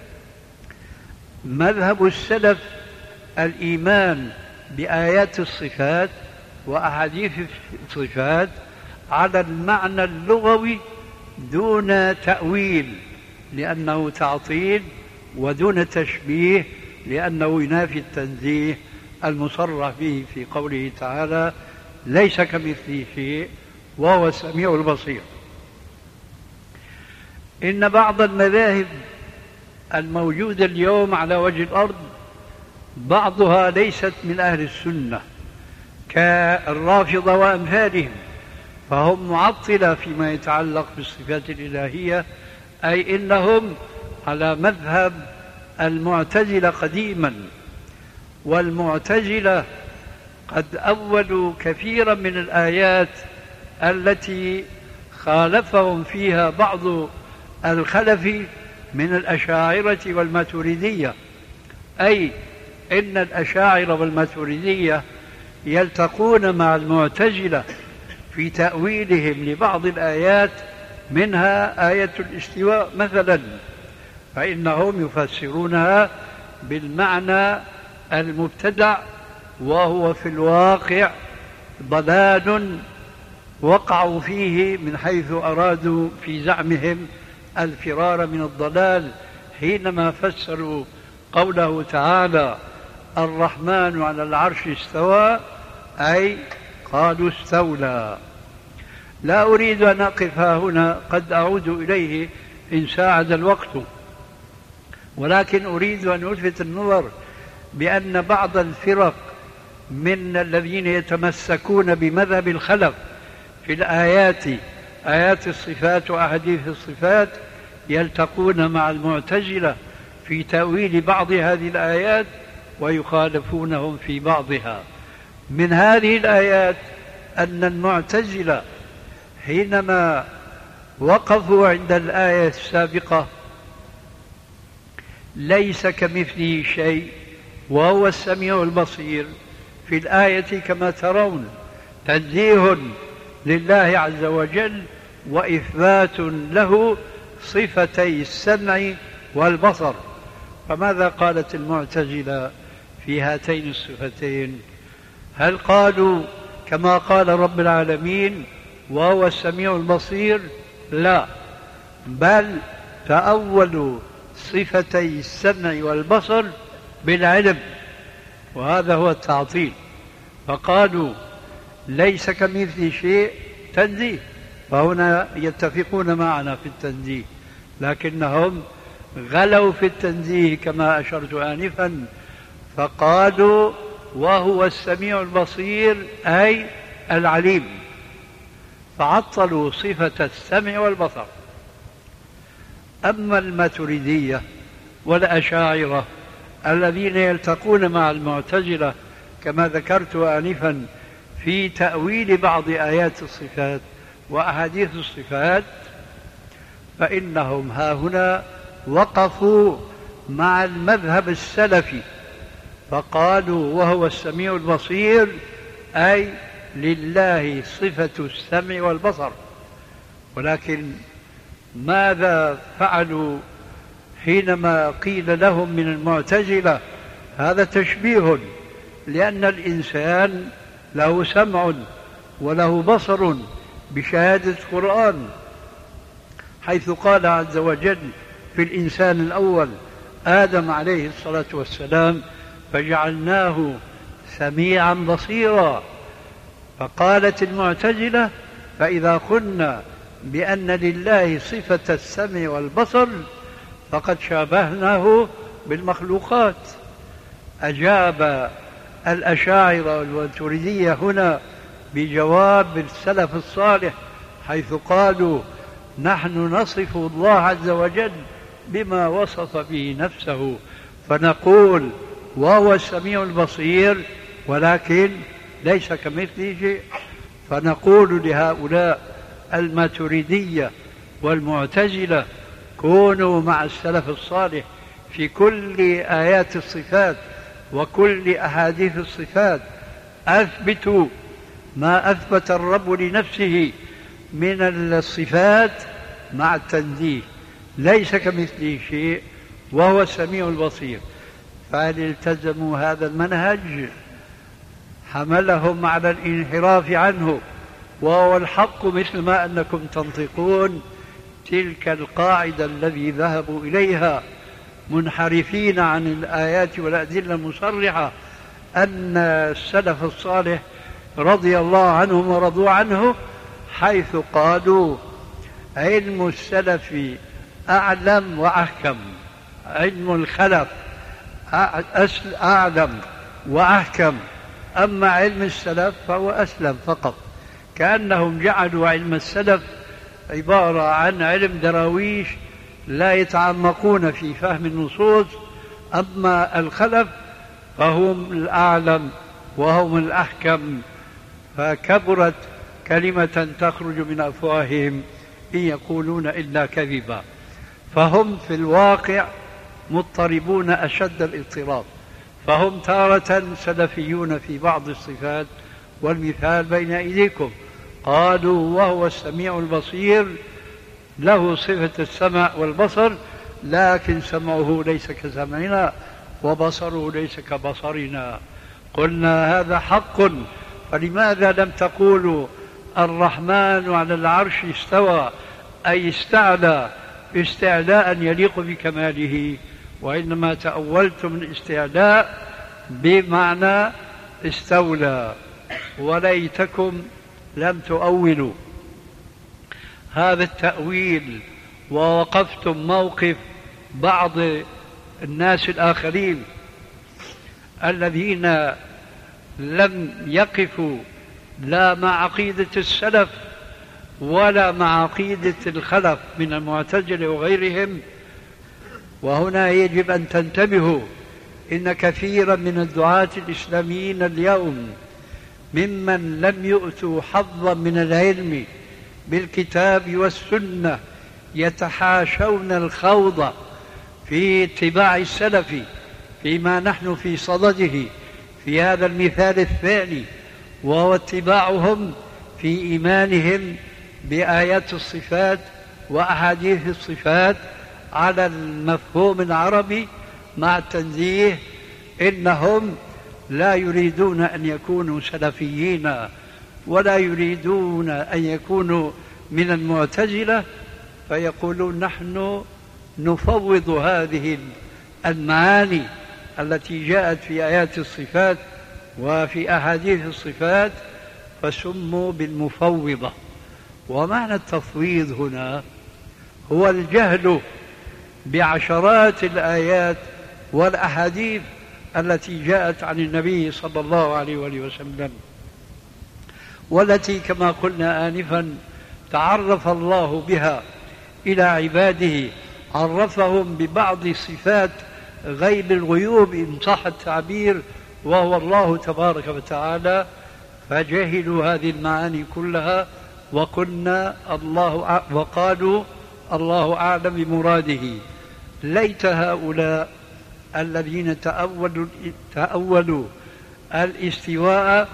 مذهب السلف الإيمان بآيات الصفات وأحاديث الصفات على المعنى اللغوي دون تأويل لأنه تعطيل، ودون تشبيه لأنه ينافي التنزيه المصرح به في قوله تعالى ليس كمثله شيء وهو السميع البصير. إن بعض المذاهب الموجودة اليوم على وجه الأرض بعضها ليست من أهل السنة كالرافضة وأمثالهم، فهم معطلة فيما يتعلق بالصفات الإلهية، أي إنهم على مذهب المعتزلة قديما. والمعتزلة قد أولوا كثيرا من الآيات التي خالفهم فيها بعض الخلف من الأشاعرة والماتريدية، أي إن الأشاعرة والماتريدية يلتقون مع المعتزلة في تأويلهم لبعض الآيات، منها آية الاستواء مثلا، فإنهم يفسرونها بالمعنى المبتدع، وهو في الواقع ضلال وقعوا فيه من حيث أرادوا في زعمهم الفرار من الضلال حينما فسروا قوله تعالى الرحمن على العرش استوى، أي قالوا استولى. لا أريد أن أقف هنا، قد أعود إليه إن ساعد الوقت، ولكن أريد أن ألفت النظر بأن بعض الفرق من الذين يتمسكون بمذهب الخلف في الآيات، آيات الصفات وأحاديث الصفات، يلتقون مع المعتزلة في تأويل بعض هذه الآيات ويخالفونهم في بعضها. من هذه الآيات أن المعتزلة حينما وقفوا عند الآية السابقة ليس كمثله شيء وهو السميع البصير، في الآية كما ترون تنزيه لله عز وجل وإثبات له صفتي السمع والبصر. فماذا قالت المعتزلة في هاتين الصفتين؟ هل قالوا كما قال رب العالمين وهو السميع البصير؟ لا، بل تأولوا صفتي السمع والبصر بالعلم، وهذا هو التعطيل. فقالوا ليس كمثله شيء تنزيه، فهنا يتفقون معنا في التنزيه، لكنهم غلوا في التنزيه كما أشرت آنفا، فقالوا وهو السميع البصير أي العليم، فعطلوا صفة السمع والبصر. أما الماتريدية والأشاعرة الذين يلتقون مع المعتزلة كما ذكرت آنفا في تأويل بعض آيات الصفات وأحاديث الصفات، فإنهم ها هنا وقفوا مع المذهب السلفي فقالوا وهو السميع البصير أي لله صفة السمع والبصر. ولكن ماذا فعلوا حينما قيل لهم من المعتزلة هذا تشبيه، لأن الإنسان له سمع وله بصر بشهادة القرآن، حيث قال عز وجل في الإنسان الأول آدم عليه الصلاة والسلام فجعلناه سميعا بصيرا. فقالت المعتزلة فإذا قلنا بأن لله صفة السمع والبصر فقد شابهناه بالمخلوقات. أجاب الأشاعرة والماتريدية هنا بجواب السلف الصالح، حيث قالوا نحن نصف الله عز وجل بما وصف به نفسه، فنقول وهو السميع البصير ولكن ليس كمثله شيء. فنقول لهؤلاء الماتريدية والمعتزلة كونوا مع السلف الصالح في كل آيات الصفات وكل أحاديث الصفات، أثبتوا ما أثبت الرب لنفسه من الصفات مع التنزيه، ليس كمثله شيء وهو السميع البصير. فهل التزموا هذا المنهج حملهم على الانحراف عنه، وهو الحق مثل ما أنكم تنطقون تلك القاعدة الذي ذهبوا إليها منحرفين عن الآيات والأدلة المصرحة أن السلف الصالح رضي الله عنهم ورضوا عنه، حيث قالوا علم السلف أعلم وأحكم، علم الخلف أعلم وأحكم، أما علم السلف فهو أسلم فقط. كأنهم جعلوا علم السلف عبارة عن علم دراويش لا يتعمقون في فهم النصوص، أما الخلف فهم الأعلم وهم الأحكم. فكبرت كلمة تخرج من أفواههم إن يقولون إلا كذبا. فهم في الواقع مضطربون أشد الاضطراب، فهم تارة سلفيون في بعض الصفات، والمثال بين أيديكم، قالوا وهو السميع البصير له صفة السمع والبصر، لكن سمعه ليس كسمعنا وبصره ليس كبصرنا. قلنا هذا حق، فلماذا لم تقولوا الرحمن على العرش استوى أي استعلى استعلاء يليق بكماله، وإنما تأولتم الاستعلاء بمعنى استولى، وليتكم لم تؤولوا هذا التأويل ووقفتم موقف بعض الناس الآخرين الذين لم يقفوا لا مع عقيدة السلف ولا مع عقيدة الخلف من المعتزلة وغيرهم. وهنا يجب أن تنتبهوا، إن كثيرا من الدعاة الإسلاميين اليوم ممن لم يؤتوا حظا من العلم بالكتاب والسنة يتحاشون الخوض في اتباع السلف فيما نحن في صدده في هذا المثال الثاني، وهو اتباعهم في إيمانهم بآيات الصفات وأحاديث الصفات على المفهوم العربي مع التنزيه. إنهم لا يريدون أن يكونوا سلفيين ولا يريدون أن يكونوا من المعتزلة، فيقولون نحن نفوض هذه المعاني التي جاءت في آيات الصفات وفي أحاديث الصفات، فسموا بالمفوضة. ومعنى التفويض هنا هو الجهل بعشرات الآيات والأحاديث التي جاءت عن النبي صلى الله عليه وآله وسلم، والتي كما قلنا آنفا تعرف الله بها إلى عباده، عرفهم ببعض صفات غيب الغيوب إن صح التعبير، وهو الله تبارك وتعالى، فجهلوا هذه المعاني كلها وقلنا الله وقالوا الله أعلم بمراده. ليت هؤلاء الذين تأولوا, تأولوا الاستواء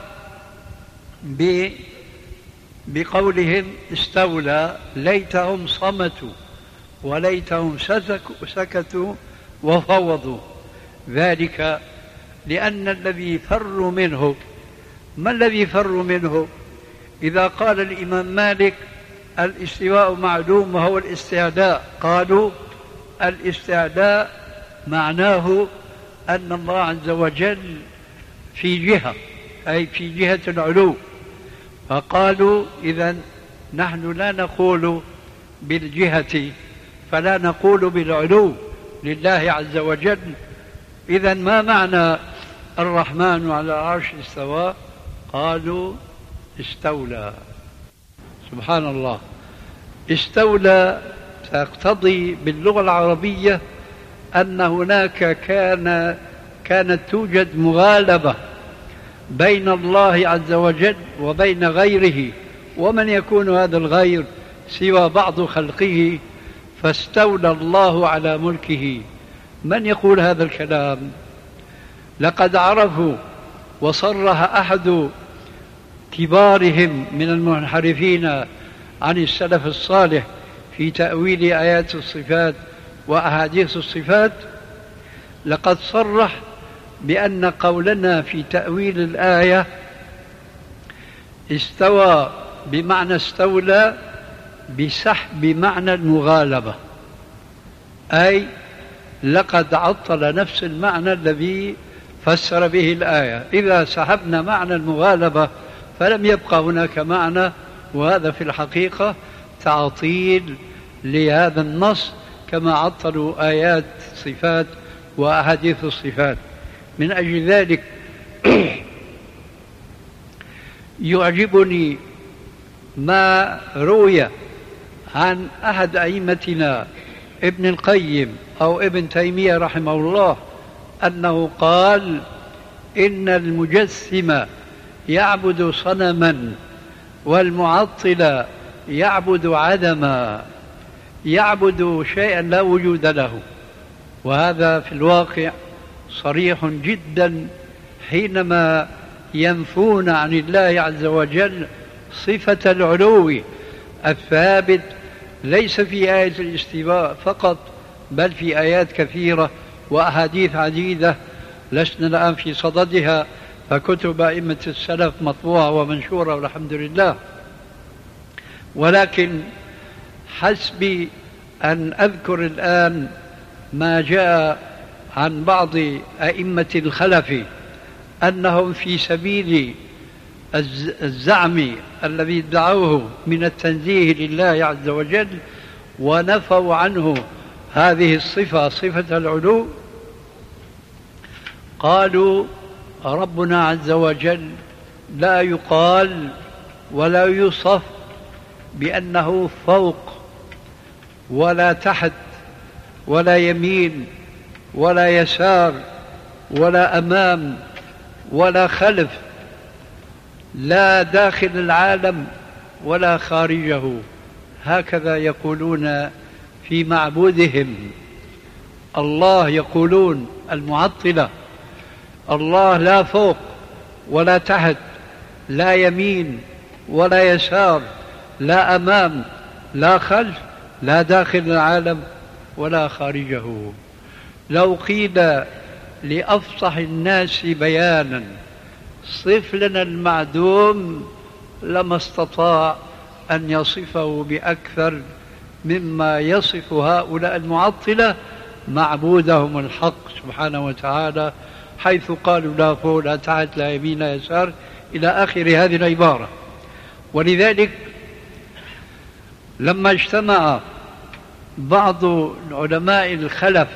بقولهم استولى ليتهم صمتوا وليتهم سكتوا وفوضوا، ذلك لأن الذي فروا منه، ما الذي فروا منه؟ إذا قال الإمام مالك الاستواء معلوم وهو الاستعلاء، قالوا الاستعلاء معناه أن الله عز وجل في جهة، أي في جهة العلو، فقالوا إذن نحن لا نقول بالجهة فلا نقول بالعلو لله عز وجل. إذن ما معنى الرحمن على العرش استوى؟ قالوا استولى. سبحان الله، استولى تقتضي باللغة العربية أن هناك كان كانت توجد مغالبة بين الله عز وجل وبين غيره، ومن يكون هذا الغير سوى بعض خلقه، فاستولى الله على ملكه. من يقول هذا الكلام؟ لقد عرفوا وصرح أحد كبارهم من المنحرفين عن السلف الصالح في تأويل آيات الصفات وأحاديث الصفات، لقد صرح بأن قولنا في تأويل الآية استوى بمعنى استولى بسحب معنى المغالبة، أي لقد عطل نفس المعنى الذي فسر به الآية. إذا سحبنا معنى المغالبة فلم يبقى هناك معنى، وهذا في الحقيقة تعطيل لهذا النص كما عطلوا آيات صفات وأحاديث الصفات. من أجل ذلك يعجبني ما روي عن أحد أئمتنا ابن القيم أو ابن تيمية رحمه الله أنه قال إن المجسم يعبد صنما والمعطل يعبد عدما، يعبد شيئا لا وجود له. وهذا في الواقع صريح جدا حينما ينفون عن الله عز وجل صفة العلو الثابت، ليس في آية الاستواء فقط بل في آيات كثيرة وأحاديث عديدة لسنا الآن في صددها، فكتب أئمة السلف مطبوعة ومنشورة والحمد لله. ولكن حسبي أن أذكر الآن ما جاء عن بعض أئمة الخلف أنهم في سبيل الزعم الذي ادعوه من التنزيه لله عز وجل ونفوا عنه هذه الصفة، صفة العلو، قالوا ربنا عز وجل لا يقال ولا يوصف بأنه فوق ولا تحت ولا يمين ولا يسار ولا أمام ولا خلف، لا داخل العالم ولا خارجه. هكذا يقولون في معبودهم. الله يقولون المعطلة الله لا فوق ولا تحت، لا يمين ولا يسار، لا أمام لا خلف، لا داخل العالم ولا خارجه. لو قيل لأفصح الناس بيانا صف لنا المعدوم لما استطاع أن يصفه بأكثر مما يصف هؤلاء المعطلة معبودهم الحق سبحانه وتعالى، حيث قالوا لا فوق لا تحت لا يمين لا يسار إلى آخر هذه العبارة. ولذلك لما اجتمع بعض علماء الخلف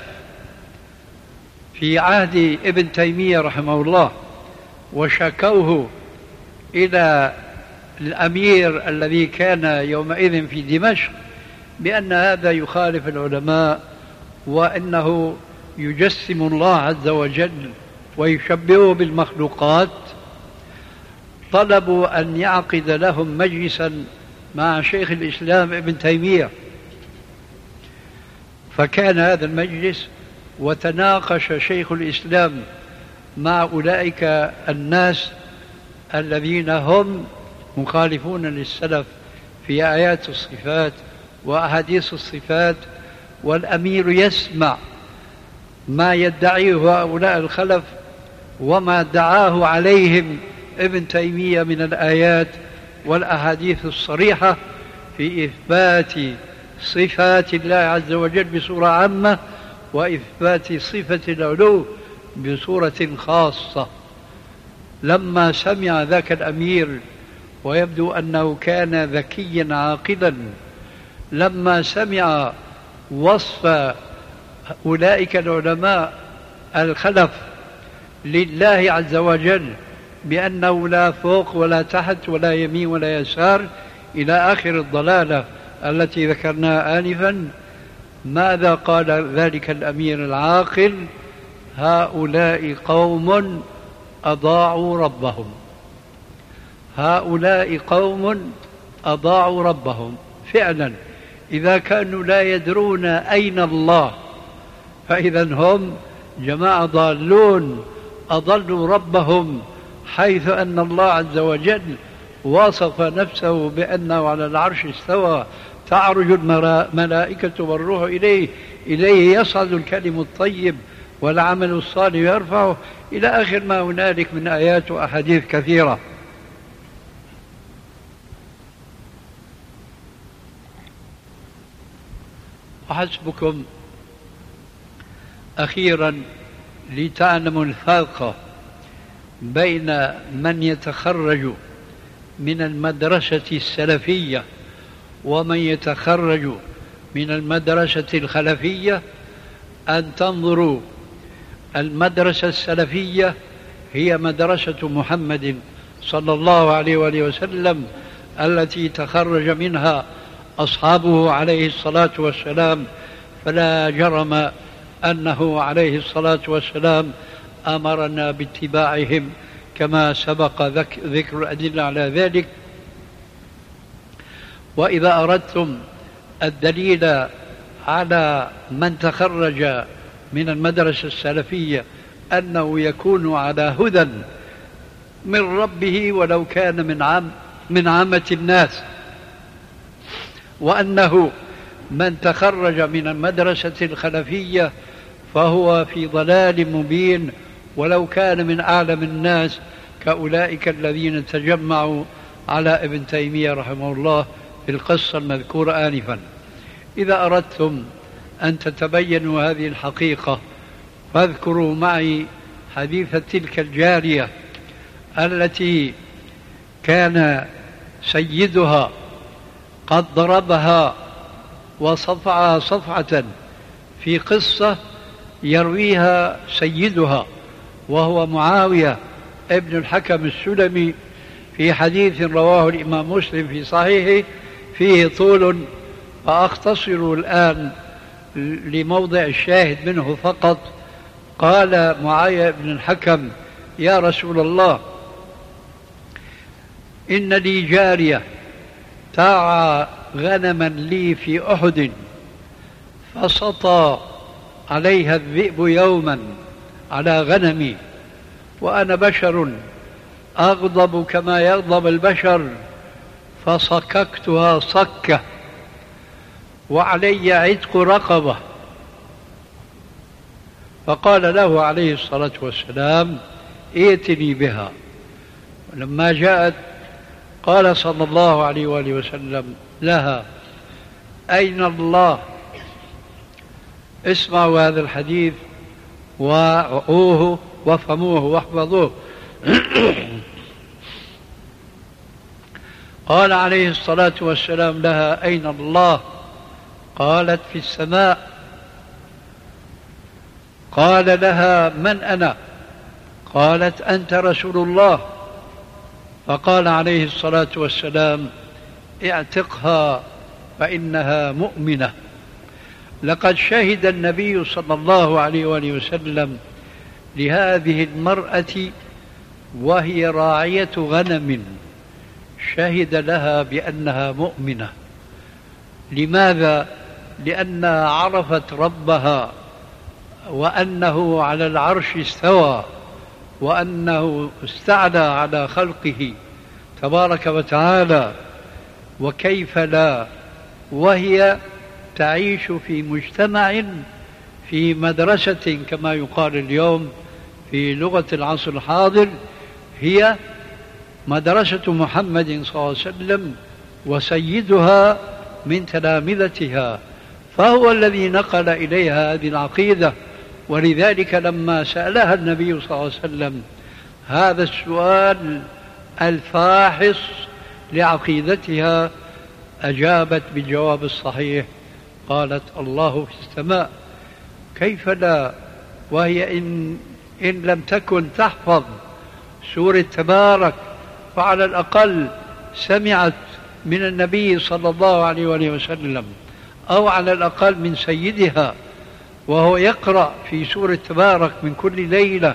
في عهد ابن تيمية رحمه الله وشكوه إلى الأمير الذي كان يومئذ في دمشق بأن هذا يخالف العلماء وأنه يجسم الله عز وجل ويشبهه بالمخلوقات، طلبوا أن يعقد لهم مجلسا مع شيخ الإسلام ابن تيمية. فكان هذا المجلس وتناقش شيخ الإسلام مع أولئك الناس الذين هم مخالفون للسلف في آيات الصفات وأحاديث الصفات، والأمير يسمع ما يدعيه هؤلاء الخلف وما ادعاه عليهم ابن تيمية من الآيات والأحاديث الصريحة في إثبات صفات الله عز وجل بصورة عامة وإثبات صفة العلو بصورة خاصة. لما سمع ذاك الأمير، ويبدو أنه كان ذكيا عاقلا، لما سمع وصف أولئك العلماء الخلف لله عز وجل بأنه لا فوق ولا تحت ولا يمين ولا يسار إلى آخر الضلالة التي ذكرناها آنفا، ماذا قال ذلك الأمير العاقل؟ هؤلاء قوم أضاعوا ربهم، هؤلاء قوم أضاعوا ربهم. فعلا إذا كانوا لا يدرون أين الله فإذا هم جماعة ضالون أضلوا ربهم، حيث أن الله عز وجل وصف نفسه بأنه على العرش استوى، تعرج الملائكة والروح إليه، إليه يصعد الكلم الطيب والعمل الصالح يرفعه، إلى آخر ما هنالك من آيات وأحاديث كثيرة. وحسبكم أخيرا لتعلموا الفرق بين من يتخرج من المدرسة السلفية ومن يتخرج من المدرسة الخلفية، أن تنظروا المدرسة السلفية هي مدرسة محمد صلى الله عليه وآله وسلم التي تخرج منها أصحابه عليه الصلاة والسلام، فلا جرم أنه عليه الصلاة والسلام أمرنا باتباعهم كما سبق ذكر الأدلة على ذلك. وإذا أردتم الدليل على من تخرج من المدرسة السلفية أنه يكون على هدى من ربه ولو كان من عام من عامة الناس، وأنه من تخرج من المدرسة الخلفية فهو في ضلال مبين ولو كان من أعلم الناس كأولئك الذين تجمعوا على ابن تيمية رحمه الله في القصة المذكورة آنفا. إذا أردتم أن تتبينوا هذه الحقيقة فاذكروا معي حديث تلك الجارية التي كان سيدها قد ضربها وصفعها صفعة في قصة يرويها سيدها وهو معاوية ابن الحكم السلمي في حديث رواه الإمام مسلم في صحيحه فيه طول، فأختصر الآن لموضع الشاهد منه فقط. قال معاوية بن الحكم: يا رسول الله، إن لي جارية ترعى غنما لي في أحد، فسطى عليها الذئب يوما على غنمي، وأنا بشر أغضب كما يغضب البشر، فصككتها صكة وعلي عتق رقبة. فقال له عليه الصلاة والسلام: ائتني بها. ولما جاءت قال صلى الله عليه وآله وسلم لها: أين الله؟ اسمعوا هذا الحديث وعوه وافهموه واحفظوه. قال عليه الصلاة والسلام لها: أين الله؟ قالت: في السماء. قال لها: من أنا؟ قالت: أنت رسول الله. فقال عليه الصلاة والسلام: اعتقها فإنها مؤمنة. لقد شهد النبي صلى الله عليه وآله وسلم لهذه المرأة وهي راعية غنم، شهد لها بأنها مؤمنة. لماذا؟ لأنها عرفت ربها وأنه على العرش استوى، وأنه استعلى على خلقه تبارك وتعالى، وكيف لا وهي تعيش في مجتمع في مدرسة كما يقال اليوم في لغة العصر الحاضر، هي مدرسة محمد صلى الله عليه وسلم وسيدها من تلامذتها، فهو الذي نقل إليها هذه العقيدة. ولذلك لما سألها النبي صلى الله عليه وسلم هذا السؤال الفاحص لعقيدتها أجابت بالجواب الصحيح، قالت الله في السماء. كيف لا وهي إن, إن لم تكن تحفظ سورة تبارك فعلى الأقل سمعت من النبي صلى الله عليه وآله وسلم، أو على الأقل من سيدها وهو يقرأ في سورة تبارك من كل ليلة: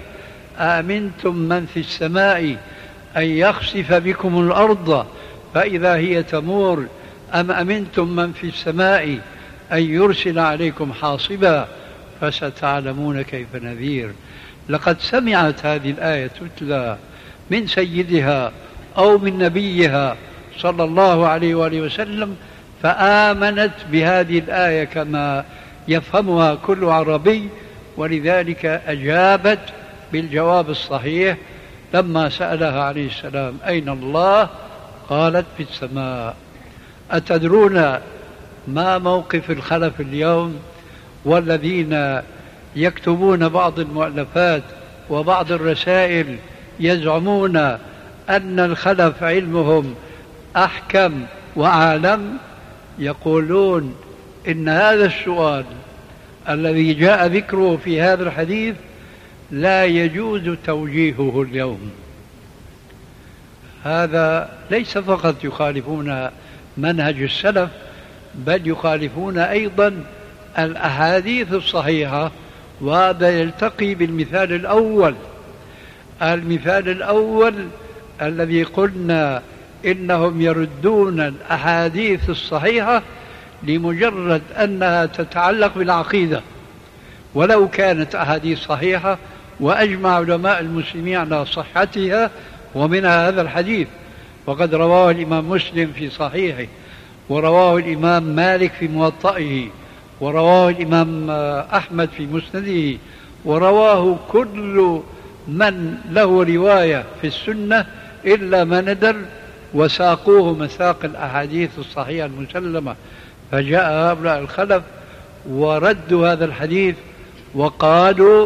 آمنتم من في السماء أن يخسف بكم الأرض فإذا هي تمور أم أمنتم من في السماء أن يرسل عليكم حاصبا فستعلمون كيف نذير. لقد سمعت هذه الآية تتلى من سيدها أو من نبيها صلى الله عليه وآله وسلم، فآمنت بهذه الآية كما يفهمها كل عربي، ولذلك أجابت بالجواب الصحيح لما سألها عليه السلام أين الله؟ قالت في السماء. أتدرون ما موقف الخلف اليوم والذين يكتبون بعض المؤلفات وبعض الرسائل يزعمون أن الخلف علمهم أحكم وأعلم؟ يقولون إن هذا السؤال الذي جاء ذكره في هذا الحديث لا يجوز توجيهه اليوم. هذا ليس فقط يخالفون منهج السلف، بل يخالفون أيضا الأحاديث الصحيحة، وهذا يلتقي بالمثال الأول. المثال الأول الذي قلنا إنهم يردون الأحاديث الصحيحة لمجرد أنها تتعلق بالعقيدة، ولو كانت أحاديث صحيحة وأجمع علماء المسلمين على صحتها، ومنها هذا الحديث، وقد رواه الإمام مسلم في صحيحه، ورواه الإمام مالك في موطئه، ورواه الإمام أحمد في مسنده، ورواه كل من له رواية في السنة إلا ما ندر، وساقوه مساق الأحاديث الصحيحة المسلمة. فجاء هؤلاء الخلف وردوا هذا الحديث وقالوا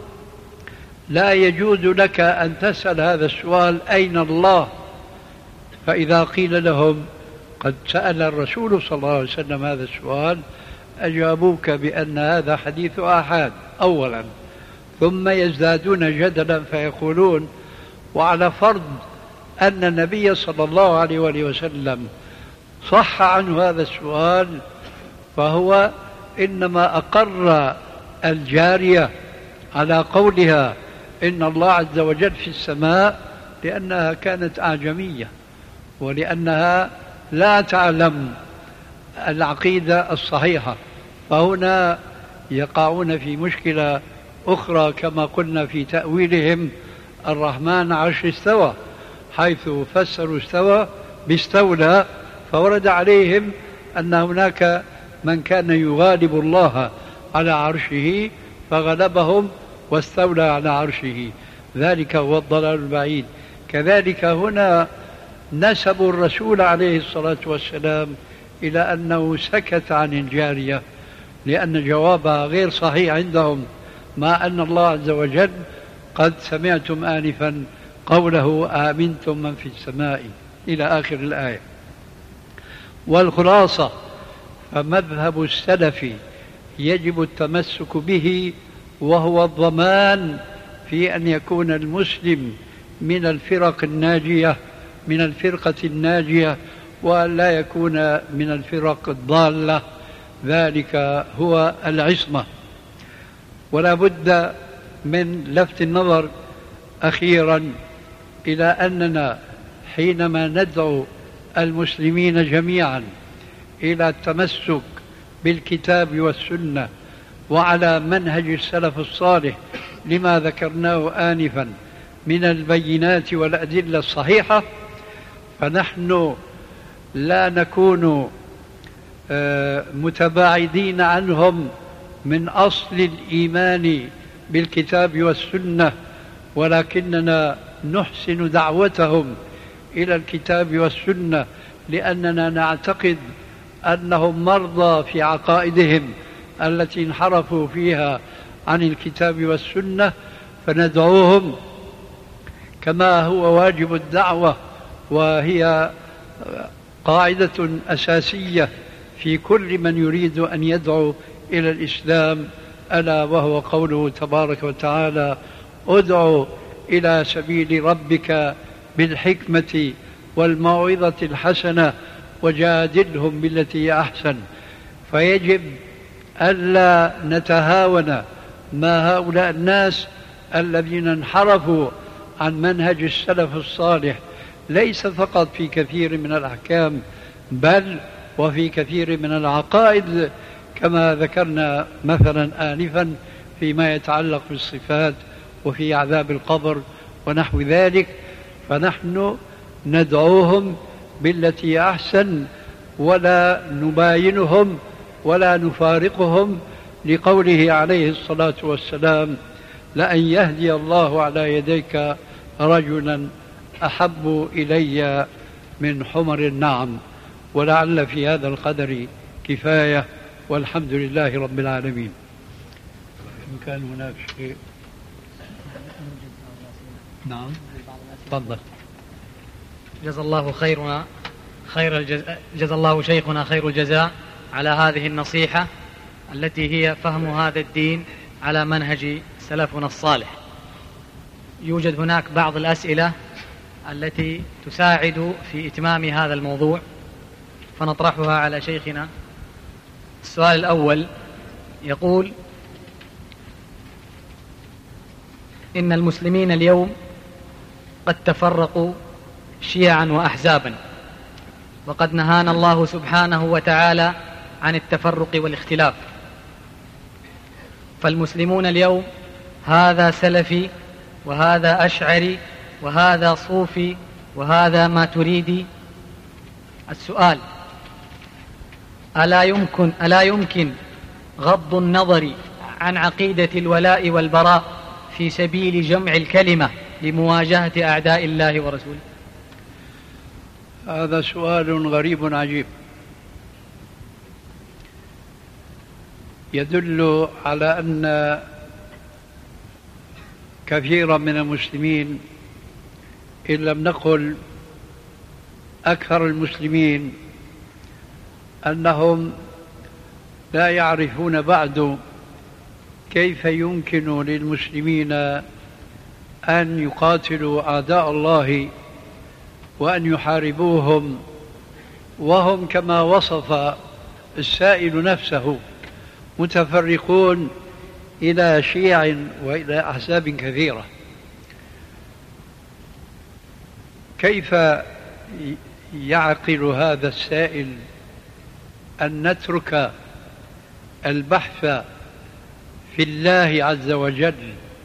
لا يجوز لك أن تسأل هذا السؤال أين الله؟ فإذا قيل لهم قد سأل الرسول صلى الله عليه وسلم هذا السؤال أجابوك بأن هذا حديث آحاد أولا، ثم يزدادون جدلا فيقولون وعلى فرض أن النبي صلى الله عليه وآله وسلم صح عنه هذا السؤال، فهو إنما أقر الجارية على قولها إن الله عز وجل في السماء لأنها كانت أعجمية، ولأنها لا تعلم العقيدة الصحيحة. فهنا يقعون في مشكلة أخرى كما قلنا في تأويلهم الرحمن عرش استوى، حيث فسروا استوى باستولى، فورد عليهم أن هناك من كان يغالب الله على عرشه فغلبهم واستولى على عرشه، ذلك هو الضلال البعيد. كذلك هنا نسبوا الرسول عليه الصلاة والسلام إلى أنه سكت عن الجارية لأن جوابها غير صحيح عندهم، مع أن الله عز وجل قد سمعتم آنفا قوله آمنتم من في السماء إلى آخر الآية. والخلاصة فمذهب السلف يجب التمسك به، وهو الضمان في أن يكون المسلم من الفرق الناجية من الفرقة الناجية، وأن لا يكون من الفرق الضالة، ذلك هو العصمة. ولا بد من لفت النظر أخيرا إلى أننا حينما ندعو المسلمين جميعا إلى التمسك بالكتاب والسنة وعلى منهج السلف الصالح لما ذكرناه آنفا من البينات والأدلة الصحيحة، فنحن لا نكون متباعدين عنهم من أصل الإيمان بالكتاب والسنة، ولكننا نحسن دعوتهم إلى الكتاب والسنة لأننا نعتقد أنهم مرضى في عقائدهم التي انحرفوا فيها عن الكتاب والسنة، فندعوهم كما هو واجب الدعوة، وهي قاعدة أساسية في كل من يريد أن يدعو إلى الإسلام، ألا وهو قوله تبارك وتعالى: ادع إلى سبيل ربك بالحكمة والموعظة الحسنة وجادلهم بالتي هي أحسن. فيجب ألا نتهاون ما هؤلاء الناس الذين انحرفوا عن منهج السلف الصالح، ليس فقط في كثير من الأحكام بل وفي كثير من العقائد، كما ذكرنا مثلا آنفا فيما يتعلق بالصفات وفي عذاب القبر ونحو ذلك. فنحن ندعوهم بالتي أحسن ولا نباينهم ولا نفارقهم، لقوله عليه الصلاة والسلام: لأن يهدي الله على يديك رجلا أحب إلي من حمر النعم. ولعل في هذا القدر كفاية، والحمد لله رب العالمين. إن كان هناك شيء. نعم تفضل. جزا الله خيرنا خير الجزاء جزا الله شيخنا خير الجزاء على هذه النصيحة التي هي فهم هذا الدين على منهج سلفنا الصالح. يوجد هناك بعض الأسئلة التي تساعد في إتمام هذا الموضوع فنطرحها على شيخنا. السؤال الأول يقول: إن المسلمين اليوم قد تفرقوا شيعا وأحزابا، وقد نهانا الله سبحانه وتعالى عن التفرق والاختلاف، فالمسلمون اليوم هذا سلفي وهذا أشعري وهذا صوفي وهذا ماتريدي. السؤال: ألا يمكن, ألا يمكن غض النظر عن عقيدة الولاء والبراء في سبيل جمع الكلمة لمواجهة أعداء الله ورسوله؟ هذا سؤال غريب عجيب، يدل على أن كثيرا من المسلمين، إن لم نقل أكثر المسلمين، أنهم لا يعرفون بعد كيف يمكن للمسلمين أن يقاتلوا أعداء الله وأن يحاربوهم وهم كما وصف السائل نفسه متفرقون إلى شيع وإلى أحزاب كثيرة. كيف يعقل هذا السائل أن نترك البحث في الله عز وجل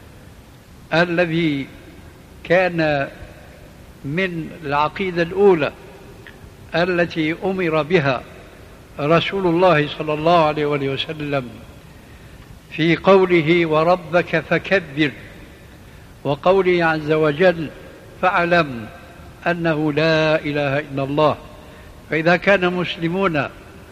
الذي كان من العقيدة الأولى التي أمر بها رسول الله صلى الله عليه وسلم في قوله: وربك فكبر، وقوله عز وجل: فاعلم أنه لا إله إلا الله. فإذا كان مسلمون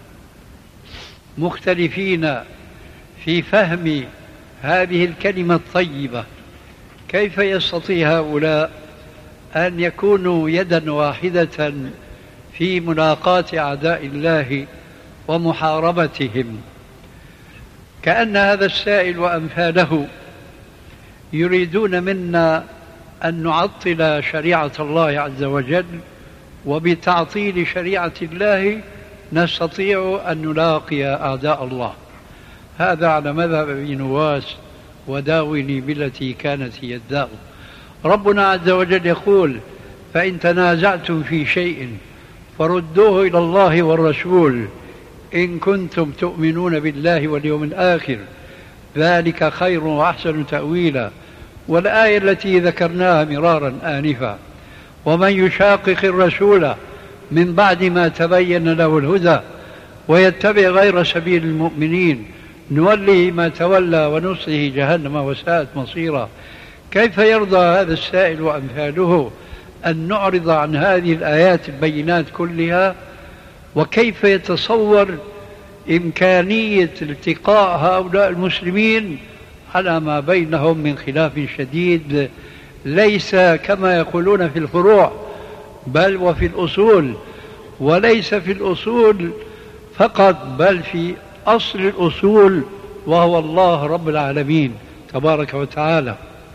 مختلفين في فهم هذه الكلمة الطيبة، كيف يستطيع هؤلاء أن يكونوا يدا واحدة في ملاقاة أعداء الله ومحاربتهم؟ كأن هذا السائل وأمثاله يريدون منا أن نعطل شريعة الله عز وجل، وبتعطيل شريعة الله نستطيع أن نلاقي أعداء الله. هذا على مذهب ابي نواس: وداوني بالتي كانت هي الداء. ربنا عز وجل يقول: فإن تنازعتم في شيء فردوه إلى الله والرسول إن كنتم تؤمنون بالله واليوم الآخر. ذلك خير وأحسن تأويلا. والآية التي ذكرناها مرارا آنفا: ومن يشاقق الرسول من بعد ما تبين له الهدى ويتبع غير سبيل المؤمنين نوله ما تولى ونصله جهنم وساءت مصيرا. كيف يرضى هذا السائل وأمثاله أن نعرض عن هذه الآيات البينات كلها؟ وكيف يتصور إمكانية التقاء هؤلاء المسلمين على ما بينهم من خلاف شديد ليس كما يقولون في الفروع بل وفي الأصول، وليس في الأصول فقط بل في أصل الأصول وهو الله رب العالمين تبارك وتعالى.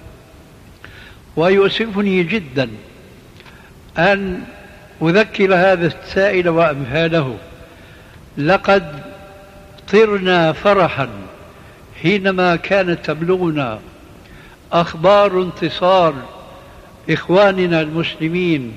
ويؤسفني جدا أن أذكر هذا السائل وأمثاله: لقد طرنا فرحا حينما كانت تبلغنا أخبار انتصار إخواننا المسلمين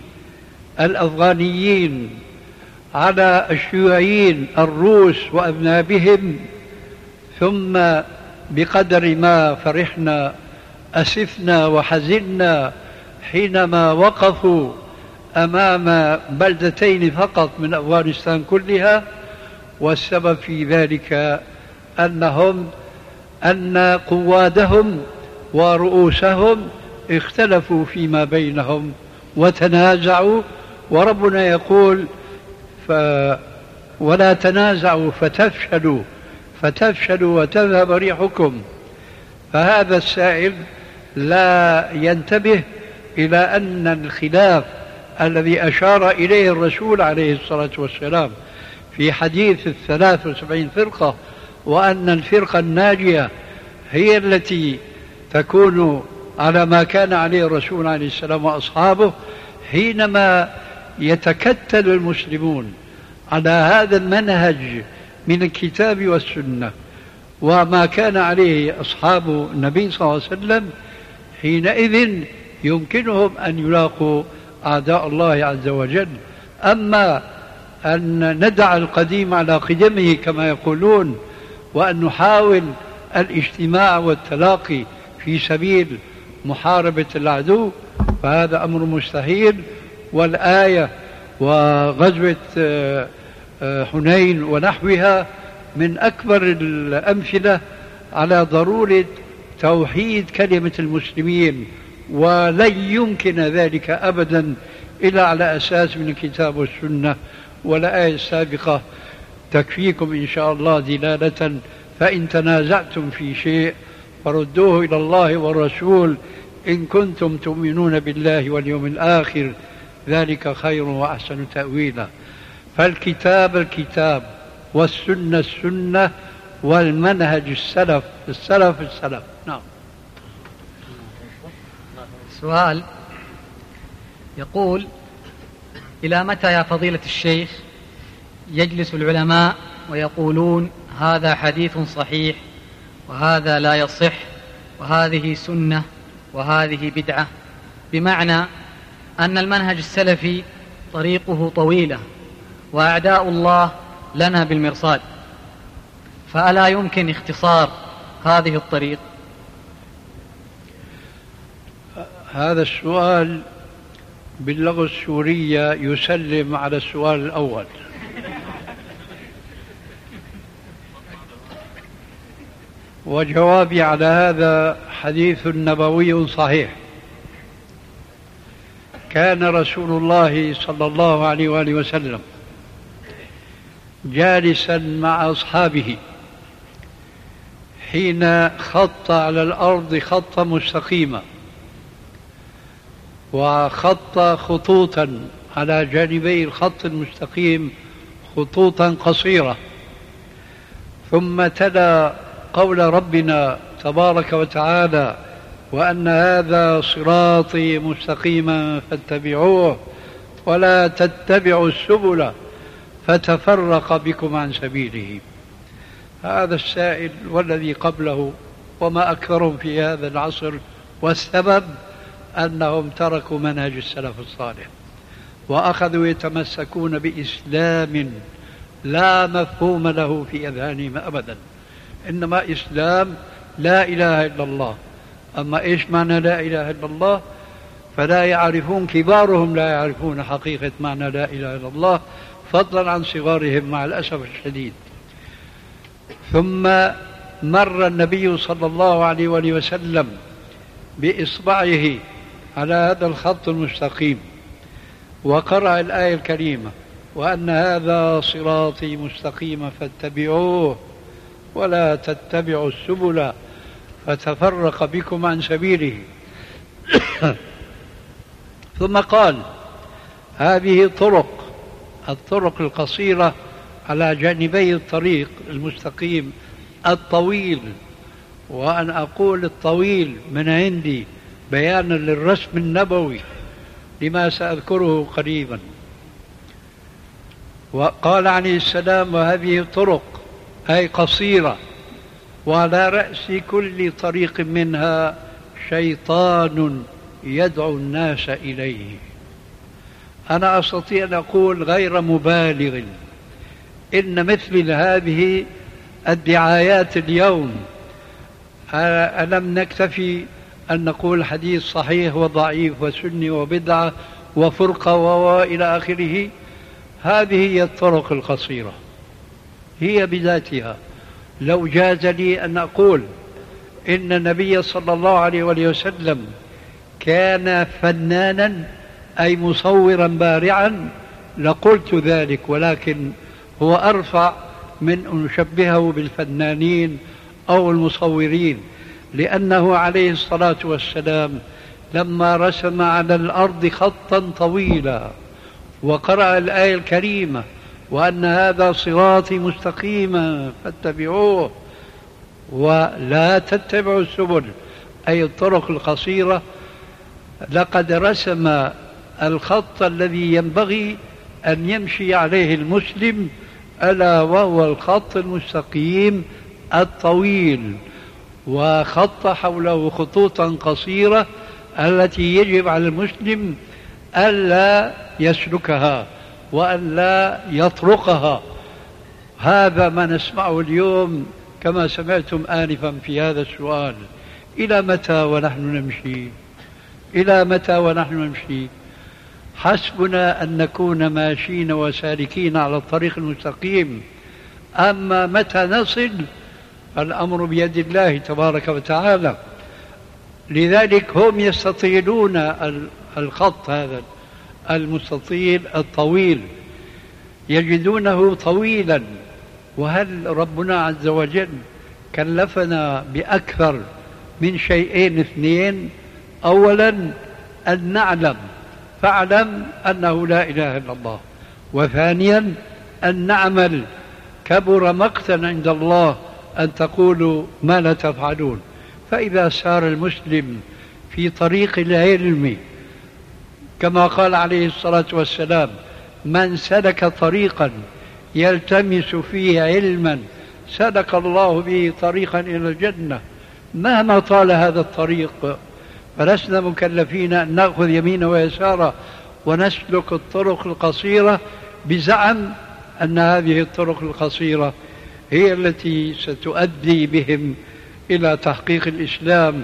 الأفغانيين على الشيوعيين الروس وأبنابهم، ثم بقدر ما فرحنا أسفنا وحزنا حينما وقفوا أمام بلدتين فقط من أفغانستان كلها. والسبب في ذلك أنهم أن قوادهم ورؤوسهم اختلفوا فيما بينهم وتنازعوا، وربنا يقول: ف ولا تنازعوا فتفشلوا فتفشلوا وتذهب ريحكم. فهذا السائل لا ينتبه إلى أن الخلاف الذي أشار إليه الرسول عليه الصلاة والسلام في حديث الثلاث وسبعين فرقة، وأن الفرقة الناجية هي التي تكون على ما كان عليه الرسول عليه السلام وأصحابه، حينما يتكتل المسلمون على هذا المنهج من الكتاب والسنة وما كان عليه أصحاب النبي صلى الله عليه وسلم، حينئذ يمكنهم أن يلاقوا أعداء الله عز وجل. أما أن ندع القديم على قدمه كما يقولون وأن نحاول الاجتماع والتلاقي في سبيل محاربة العدو، فهذا أمر مستحيل. والآية وغزوة حنين ونحوها من أكبر الأمثلة على ضرورة توحيد كلمة المسلمين، ولن يمكن ذلك أبدا إلا على أساس من الكتاب والسنة. والآية السابقة تكفيكم إن شاء الله دلالة: فإن تنازعتم في شيء فردوه إلى الله والرسول إن كنتم تؤمنون بالله واليوم الآخر ذلك خير وأحسن تأويلا. فالكتاب الكتاب والسنة السنة والمنهج السلف السلف السلف. نعم. سؤال يقول: إلى متى يا فضيلة الشيخ يجلس العلماء ويقولون هذا حديث صحيح وهذا لا يصح وهذه سنة وهذه بدعة، بمعنى أن المنهج السلفي طريقه طويلة وأعداء الله لنا بالمرصاد، فألا يمكن اختصار هذه الطريق؟ هذا السؤال باللغة السورية يسلم على السؤال الأول. وجوابي على هذا حديث نبوي صحيح. كان رسول الله صلى الله عليه وآله وسلم جالسا مع أصحابه حين خط على الأرض خطا مستقيما، وخط خطوطا على جانبي الخط المستقيم خطوطا قصيرة، ثم تلا قول ربنا تبارك وتعالى: وأن هذا صراطي مستقيما فاتبعوه ولا تتبعوا السبل فتفرق بكم عن سبيله. هذا السائل والذي قبله وما أكثرهم في هذا العصر، والسبب أنهم تركوا منهج السلف الصالح وأخذوا يتمسكون بإسلام لا مفهوم له في أذهانهم أبدا، إنما إسلام لا إله إلا الله. أما إيش معنى لا إله إلا الله؟ فلا يعرفون، كبارهم لا يعرفون حقيقة معنى لا إله إلا الله، فضلا عن صغارهم مع الأسف الشديد. ثم مر النبي صلى الله عليه وآله وسلم بإصبعه على هذا الخط المستقيم وقرأ الآية الكريمة: وأن هذا صراطي مستقيما فاتبعوه ولا تتبعوا السبل فتفرق بكم عن سبيله. ثم قال: هذه طرق، الطرق القصيرة على جانبي الطريق المستقيم الطويل، وأن أقول الطويل من عندي بيانا للرسم النبوي لما سأذكره قريبا. وقال عليه السلام: وهذه طرق أي قصيرة، وعلى رأس كل طريق منها شيطان يدعو الناس إليه. أنا أستطيع أن أقول غير مبالغ إن مثل هذه الدعايات اليوم ألم نكتفي أن نقول حديث صحيح وضعيف وسني وبدعة وفرقة وإلى آخره؟ هذه هي الطرق القصيرة، هي بذاتها. لو جاز لي أن أقول إن النبي صلى الله عليه وسلم كان فنانا أي مصورا بارعا لقلت ذلك، ولكن هو أرفع من أن نشبهه بالفنانين أو المصورين، لأنه عليه الصلاة والسلام لما رسم على الأرض خطا طويلا وقرأ الآية الكريمة: وأن هذا صراطي مستقيما فاتبعوه ولا تتبعوا السبل، أي الطرق القصيرة، لقد رسم الخط الذي ينبغي أن يمشي عليه المسلم، ألا وهو الخط المستقيم الطويل، وخط حوله خطوطا قصيرة التي يجب على المسلم ألا يسلكها وألا يطرقها. هذا ما نسمعه اليوم كما سمعتم آنفا في هذا السؤال: إلى متى ونحن نمشي؟ إلى متى ونحن نمشي؟ حسبنا أن نكون ماشين وسالكين على الطريق المستقيم، أما متى نصل الأمر بيد الله تبارك وتعالى. لذلك هم يستطيلون الخط هذا المستطيل الطويل، يجدونه طويلا. وهل ربنا عز وجل كلفنا بأكثر من شيئين اثنين؟ أولا أن نعلم، فاعلم أنه لا إله إلا الله، وثانيا أن نعمل. كبر مقتا عند الله أن تقولوا ما لا تفعلون. فإذا سار المسلم في طريق العلم كما قال عليه الصلاة والسلام: من سلك طريقا يلتمس فيه علما سلك الله به طريقا إلى الجنة، مهما طال هذا الطريق. فلسنا مكلفين أن نأخذ يمينا ويسارا ونسلك الطرق القصيرة بزعم أن هذه الطرق القصيرة هي التي ستؤدي بهم إلى تحقيق الإسلام.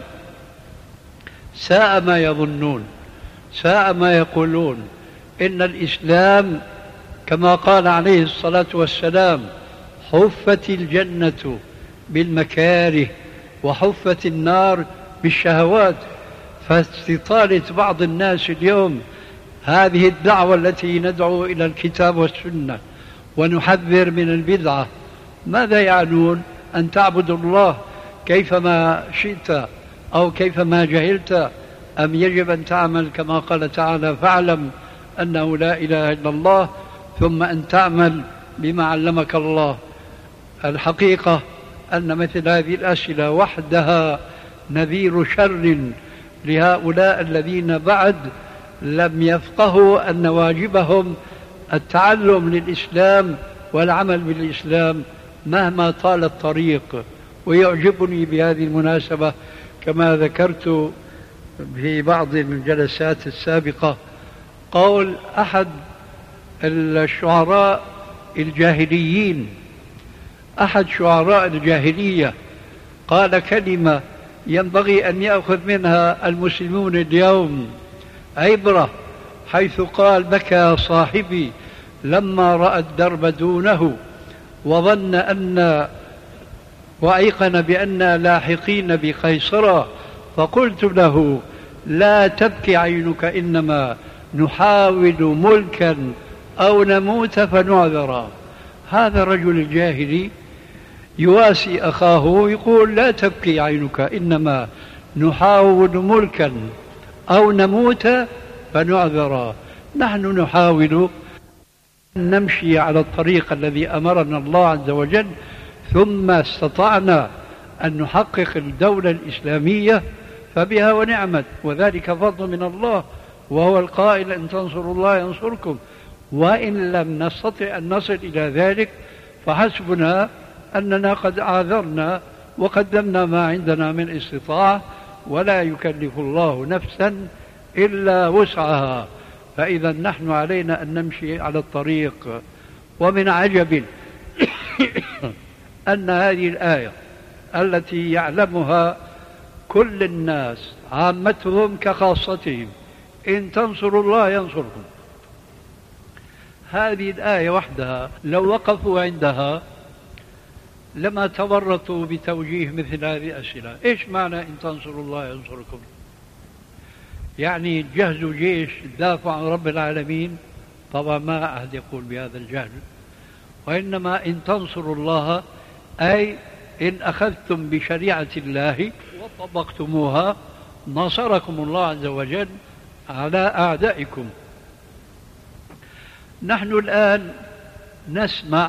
ساء ما يظنون، ساء ما يقولون. إن الإسلام كما قال عليه الصلاة والسلام: حفت الجنة بالمكاره وحفت النار بالشهوات. فاستطالة بعض الناس اليوم هذه الدعوة التي ندعو إلى الكتاب والسنة ونحذر من البدعة، ماذا يعنون؟ أن تعبد الله كيفما شئت أو كيفما جهلت، أم يجب أن تعمل كما قال تعالى: فاعلم أنه لا إله إلا الله، ثم أن تعمل بما علمك الله. الحقيقة أن مثل هذه الأسئلة وحدها نذير شر لهؤلاء الذين بعد لم يفقهوا أن واجبهم التعلم للإسلام والعمل بالإسلام مهما طال الطريق. ويعجبني بهذه المناسبة كما ذكرت في بعض الجلسات السابقة قول أحد الشعراء الجاهليين، أحد شعراء الجاهلية، قال كلمة ينبغي أن يأخذ منها المسلمون اليوم عبرة، حيث قال: بكى صاحبي لما رأى الدرب دونه وظن أن وأيقن بأننا لاحقين بقيصرة، فقلت له: لا تبكي عينك، إنما نحاول ملكا أو نموت فنعذرا. هذا الرجل الجاهلي يواسي أخاه يقول: لا تبكي عينك، إنما نحاول ملكا أو نموت فنعذرا. نحن نحاول أن نمشي على الطريق الذي أمرنا الله عز وجل، ثم استطعنا أن نحقق الدولة الإسلامية فبها ونعمت، وذلك فضل من الله، وهو القائل: إن تنصروا الله ينصركم، وإن لم نستطع أن نصل إلى ذلك فحسبنا أننا قد أعذرنا وقدمنا ما عندنا من استطاعة، ولا يكلف الله نفسا إلا وسعها. فإذا نحن علينا أن نمشي على الطريق. ومن عجب أن هذه الآية التي يعلمها كل الناس عامتهم كخاصتهم: إن تنصروا الله ينصركم، هذه الآية وحدها لو وقفوا عندها لما تورطوا بتوجيه مثل هذه الأسئلة. إيش معنى إن تنصروا الله ينصركم؟ يعني جهزوا جيش دافع عن رب العالمين؟ طبعا ما أحد يقول بهذا الجهل، وإنما إن تنصروا الله أي إن أخذتم بشريعة الله وطبقتموها نصركم الله عز وجل على أعدائكم. نحن الآن نسمع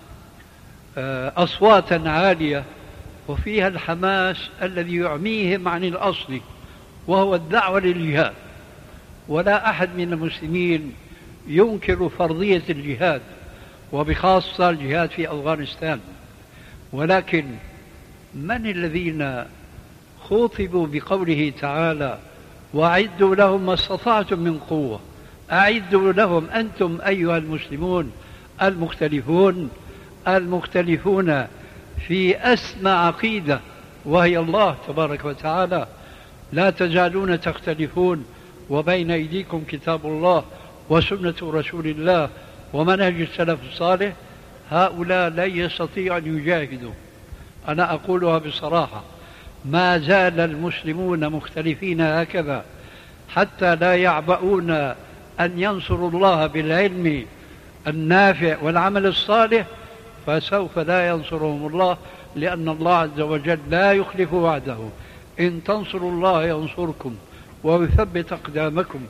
أصواتا عالية وفيها الحماس الذي يعميهم عن الأصل، وهو الدعوة للجهاد، ولا أحد من المسلمين ينكر فرضية الجهاد، وبخاصة الجهاد في أفغانستان. ولكن من الذين خوطبوا بقوله تعالى: وأعدوا لهم ما استطعتم من قوة؟ أعدوا لهم أنتم أيها المسلمون المختلفون المختلفون في أسمى عقيدة، وهي الله تبارك وتعالى: لا تزالون تختلفون وبين أيديكم كتاب الله وسنة رسول الله ومنهج السلف الصالح. هؤلاء لا يستطيعوا أن يجاهدوا. أنا أقولها بصراحة: ما زال المسلمون مختلفين هكذا حتى لا يعبؤون أن ينصروا الله بالعلم النافع والعمل الصالح، فسوف لا ينصرهم الله، لأن الله عز وجل لا يخلف وعده: إن تنصروا الله ينصركم ويثبت أقدامكم.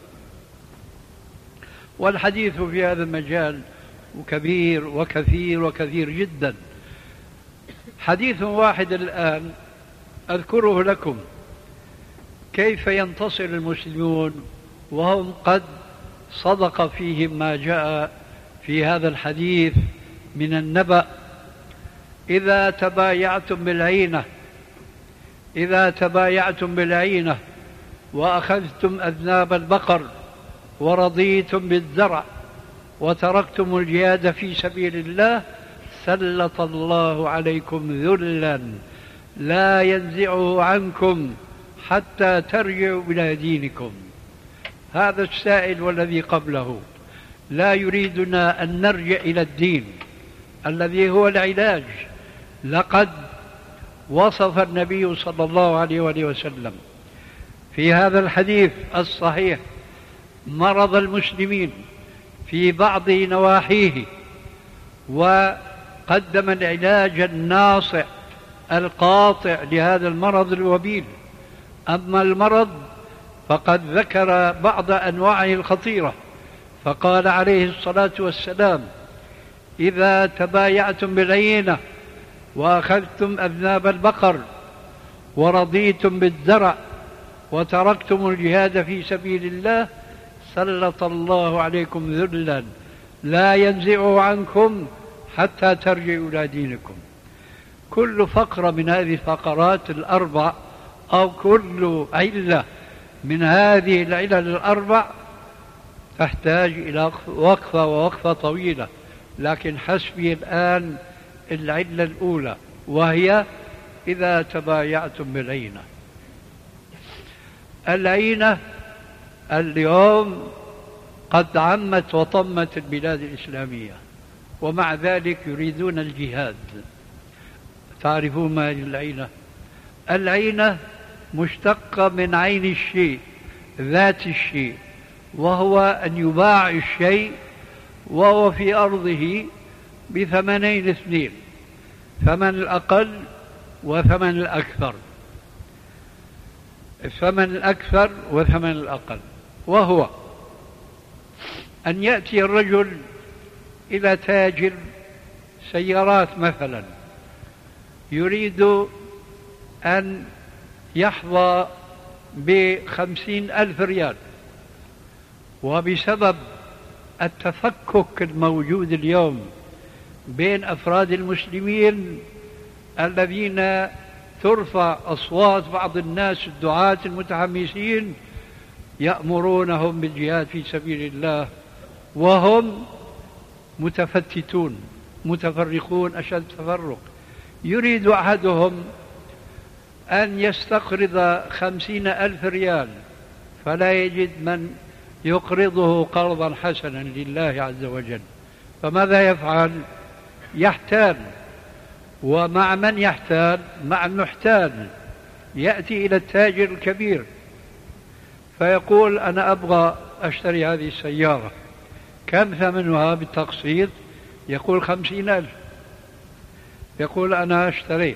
والحديث في هذا المجال كبير وكثير وكثير جدا. حديث واحد الآن أذكره لكم: كيف ينتصر المسلمون وهم قد صدق فيهم ما جاء في هذا الحديث من النبأ: إذا تبايعتم بالعينة إذا تبايعتم بالعينة وأخذتم أذناب البقر ورضيتم بالزرع وتركتم الجهاد في سبيل الله سلط الله عليكم ذلا لا ينزعه عنكم حتى ترجعوا إلى دينكم. هذا السائل والذي قبله لا يريدنا أن نرجع إلى الدين الذي هو العلاج. لقد وصف النبي صلى الله عليه وآله وسلم في هذا الحديث الصحيح مرض المسلمين في بعض نواحيه، وقدم العلاج الناصع القاطع لهذا المرض الوبيل. أما المرض فقد ذكر بعض أنواعه الخطيرة، فقال عليه الصلاة والسلام: إذا تبايعتم بالعينة وأخذتم أذناب البقر ورضيتم بالزرع وتركتم الجهاد في سبيل الله سلط الله عليكم ذلا لا ينزعه عنكم حتى ترجعوا إلى دينكم. كل فقرة من هذه الفقرات الأربع أو كل علة من هذه العلل الأربع تحتاج إلى وقفة ووقفة طويلة، لكن حسبي الآن العلة الأولى، وهي إذا تبايعتم بالعينة. العينة اليوم قد عمت وطمت البلاد الإسلامية، ومع ذلك يريدون الجهاد. تعرفون ما هي العينة؟ العينة مشتقة من عين الشيء، ذات الشيء، وهو أن يباع الشيء وهو في أرضه بثمنين اثنين، ثمن الأقل وثمن الأكثر، الثمن الأكثر وثمن الأقل، وهو أن يأتي الرجل إلى تاجر سيارات مثلا يريد أن يحظى بخمسين ألف ريال، وبسبب التفكك الموجود اليوم بين أفراد المسلمين الذين ترفع أصوات بعض الناس الدعاة المتحمسين يأمرونهم بالجهاد في سبيل الله وهم متفتتون متفرقون أشد تفرق. يريد أحدهم أن يستقرض خمسين ألف ريال فلا يجد من يقرضه قرضا حسنا لله عز وجل، فماذا يفعل؟ يحتال. ومع من يحتال؟ مع المحتال. يأتي إلى التاجر الكبير فيقول أنا أبغى أشتري هذه السيارة، كم ثمنها بالتقسيط؟ يقول خمسين ألف. يقول أنا اشتريت،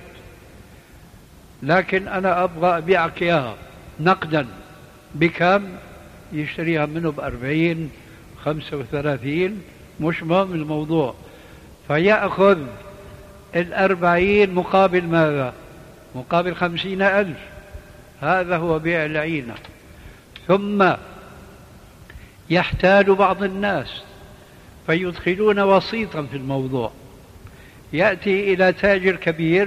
لكن أنا أبغى أبيعك إياها نقدا. بكم؟ يشتريها منه بأربعين خمسة وثلاثين، مش مهم الموضوع. فيأخذ الأربعين مقابل ماذا؟ مقابل خمسين ألف. هذا هو بيع العينة. ثم يحتال بعض الناس فيدخلون وسيطا في الموضوع. يأتي إلى تاجر كبير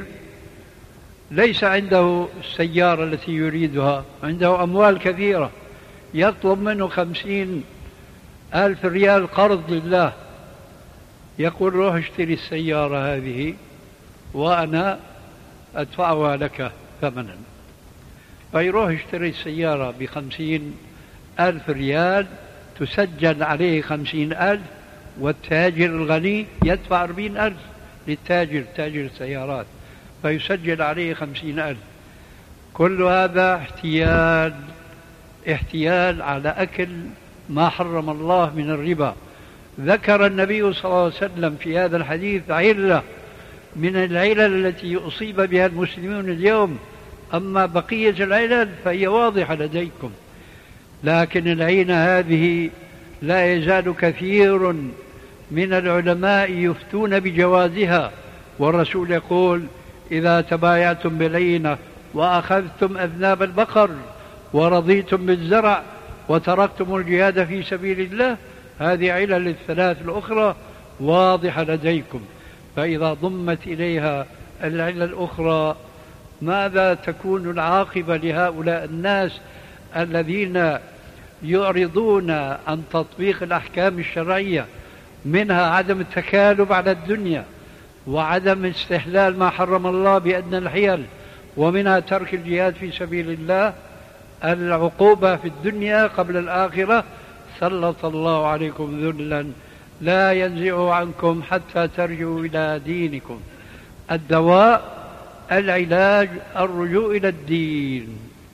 ليس عنده السيارة التي يريدها، عنده أموال كثيرة، يطلب منه خمسين ألف ريال قرض لله. يقول روح اشتري السيارة هذه وأنا أدفعها لك ثمنا. فيروح يشتري السيارة بخمسين ألف ريال، تسجل عليه خمسين ألف، والتاجر الغني يدفع أربعين ألف للتاجر تاجر السيارات، فيسجل عليه خمسين ألف. كل هذا احتيال احتيال على أكل ما حرم الله من الربا. ذكر النبي صلى الله عليه وسلم في هذا الحديث علة من العلل التي أصيب بها المسلمون اليوم، أما بقية العلل فهي واضحة لديكم. لكن العينة هذه لا يزال كثير من العلماء يفتون بجوازها، والرسول يقول إذا تبايعتم بالعينة وأخذتم أذناب البقر ورضيتم بالزرع وتركتم الجهاد في سبيل الله، هذه علل الثلاث الأخرى واضحة لديكم. فإذا ضمت إليها العلل الأخرى ماذا تكون العاقبة لهؤلاء الناس الذين يعرضون عن تطبيق الأحكام الشرعية، منها عدم التكالب على الدنيا، وعدم استحلال ما حرم الله بأدنى الحيل، ومنها ترك الجهاد في سبيل الله. العقوبة في الدنيا قبل الآخرة سلط الله عليكم ذلا لا ينزعه عنكم حتى ترجعوا إلى دينكم. الدواء العلاج الرجوع إلى الدين.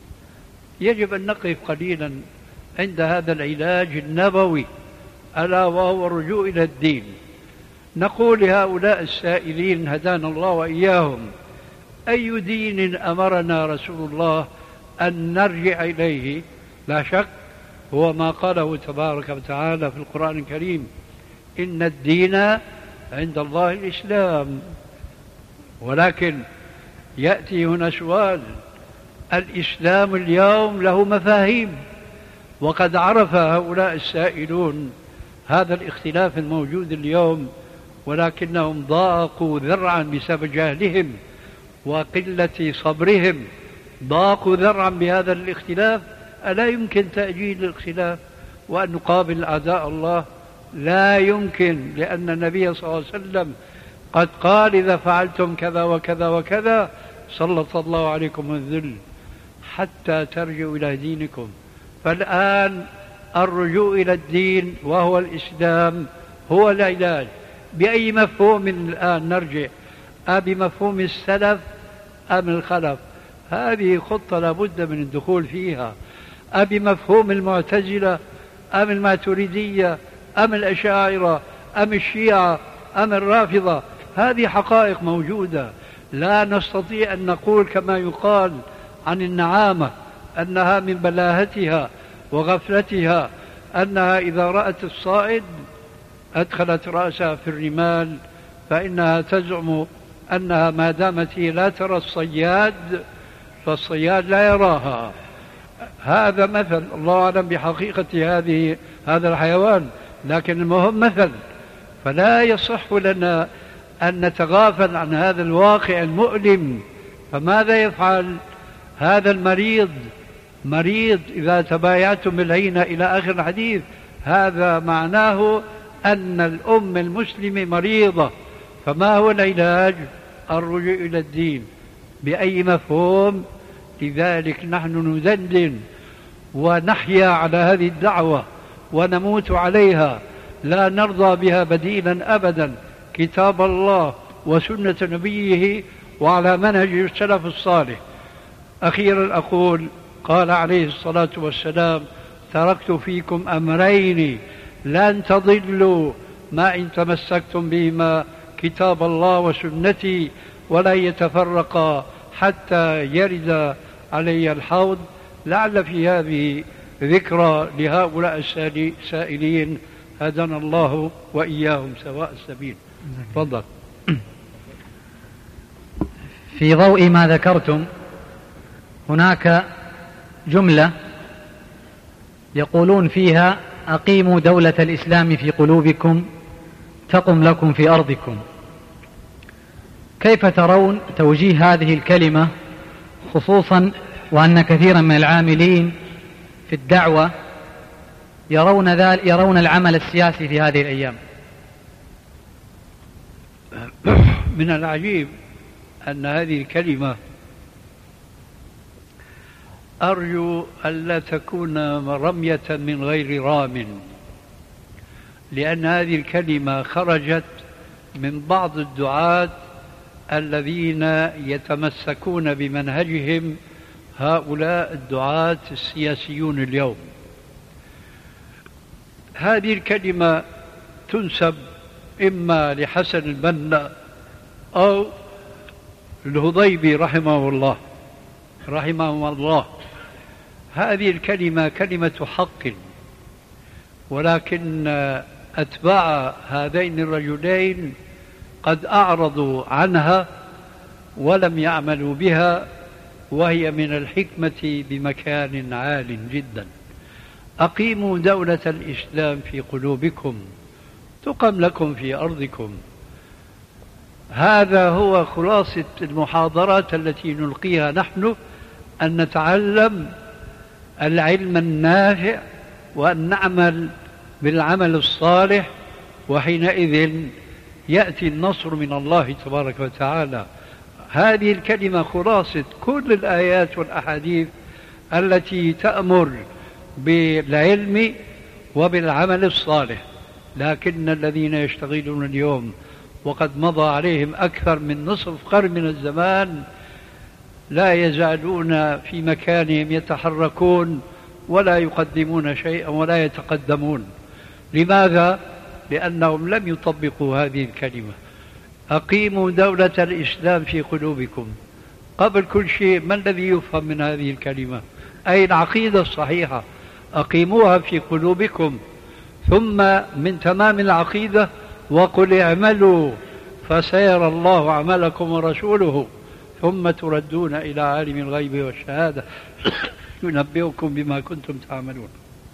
يجب أن نقف قليلا عند هذا العلاج النبوي ألا وهو الرجوع إلى الدين. نقول لهؤلاء السائلين هدانا الله وإياهم: أي دين أمرنا رسول الله أن نرجع إليه؟ لا شك هو ما قاله تبارك وتعالى في القرآن الكريم: إن الدين عند الله الإسلام. ولكن يأتي هنا سؤال: الإسلام اليوم له مفاهيم، وقد عرف هؤلاء السائلون هذا الاختلاف الموجود اليوم، ولكنهم ضاقوا ذرعا بسبب جهلهم وقلة صبرهم، ضاقوا ذرعا بهذا الاختلاف. ألا يمكن تأجيل الاختلاف وأن نقابل أعداء الله؟ لا يمكن، لأن النبي صلى الله عليه وسلم قد قال: إذا فعلتم كذا وكذا وكذا سلط الله عليكم الذل حتى ترجعوا إلى دينكم. فالآن الرجوع إلى الدين وهو الإسلام هو العلاج. بأي مفهوم الآن نرجع؟ أبمفهوم السلف أم الخلف؟ هذه خطة لابد من الدخول فيها. أبمفهوم المعتزلة أم الماتريدية أم الأشاعرة أم الشيعة أم الرافضة؟ هذه حقائق موجودة. لا نستطيع أن نقول كما يقال عن النعامة أنها من بلاهتها وغفلتها أنها إذا رأت الصائد أدخلت رأسها في الرمال، فإنها تزعم أنها ما دامت هي لا ترى الصياد فالصياد لا يراها. هذا مثل، الله أعلم بحقيقة هذه هذا الحيوان، لكن المهم مثل. فلا يصح لنا أن نتغافل عن هذا الواقع المؤلم. فماذا يفعل هذا المريض؟ مريض إذا تبايعتم بالعينة إلى آخر الحديث، هذا معناه أن الأم المسلمة مريضة. فما هو العلاج؟ الرجوع إلى الدين. بأي مفهوم؟ لذلك نحن ندندن ونحيا على هذه الدعوة ونموت عليها، لا نرضى بها بديلا أبدا. كتاب الله وسنة نبيه وعلى منهج السلف الصالح. أخيرا أقول، قال عليه الصلاة والسلام: تركت فيكم أمرين لن تضلوا ما إن تمسكتم بهما، كتاب الله وسنتي، ولا يتفرقا حتى يرد علي الحوض. لعل في هذه ذكرى لهؤلاء السائلين، هدنا الله وإياهم سواء السبيل. تفضل. في ضوء ما ذكرتم، هناك جملة يقولون فيها: أقيموا دولة الإسلام في قلوبكم تقم لكم في أرضكم. كيف ترون توجيه هذه الكلمة، خصوصا وأن كثيرا من العاملين في الدعوة يرون ذلك يرون العمل السياسي في هذه الأيام؟ من العجيب أن هذه الكلمة أرجو ألا تكون رمية من غير رام، لأن هذه الكلمة خرجت من بعض الدعاة الذين يتمسكون بمنهجهم، هؤلاء الدعاة السياسيون اليوم. هذه الكلمة تنسب إما لحسن البنا أو الهضيبي رحمه الله رحمه الله. هذه الكلمة كلمة حق، ولكن أتباع هذين الرجلين قد أعرضوا عنها ولم يعملوا بها، وهي من الحكمة بمكان عال جدا. أقيموا دولة الإسلام في قلوبكم تقم لكم في أرضكم. هذا هو خلاصة المحاضرات التي نلقيها نحن، أن نتعلم العلم النافع وأن نعمل بالعمل الصالح، وحينئذ يأتي النصر من الله تبارك وتعالى. هذه الكلمة خلاصة كل الآيات والأحاديث التي تأمر بالعلم وبالعمل الصالح. لكن الذين يشتغلون اليوم وقد مضى عليهم أكثر من نصف قرن من الزمان لا يزالون في مكانهم يتحركون ولا يقدمون شيئا ولا يتقدمون. لماذا؟ لأنهم لم يطبقوا هذه الكلمة. أقيموا دولة الإسلام في قلوبكم. قبل كل شيء ما الذي يفهم من هذه الكلمة؟ أي العقيدة الصحيحة. أقيموها في قلوبكم، ثم من تمام العقيدة: وقل اعملوا فسيرى الله عملكم ورسوله ثم تردون إلى عالم الغيب والشهادة ينبئكم بما كنتم تعملون.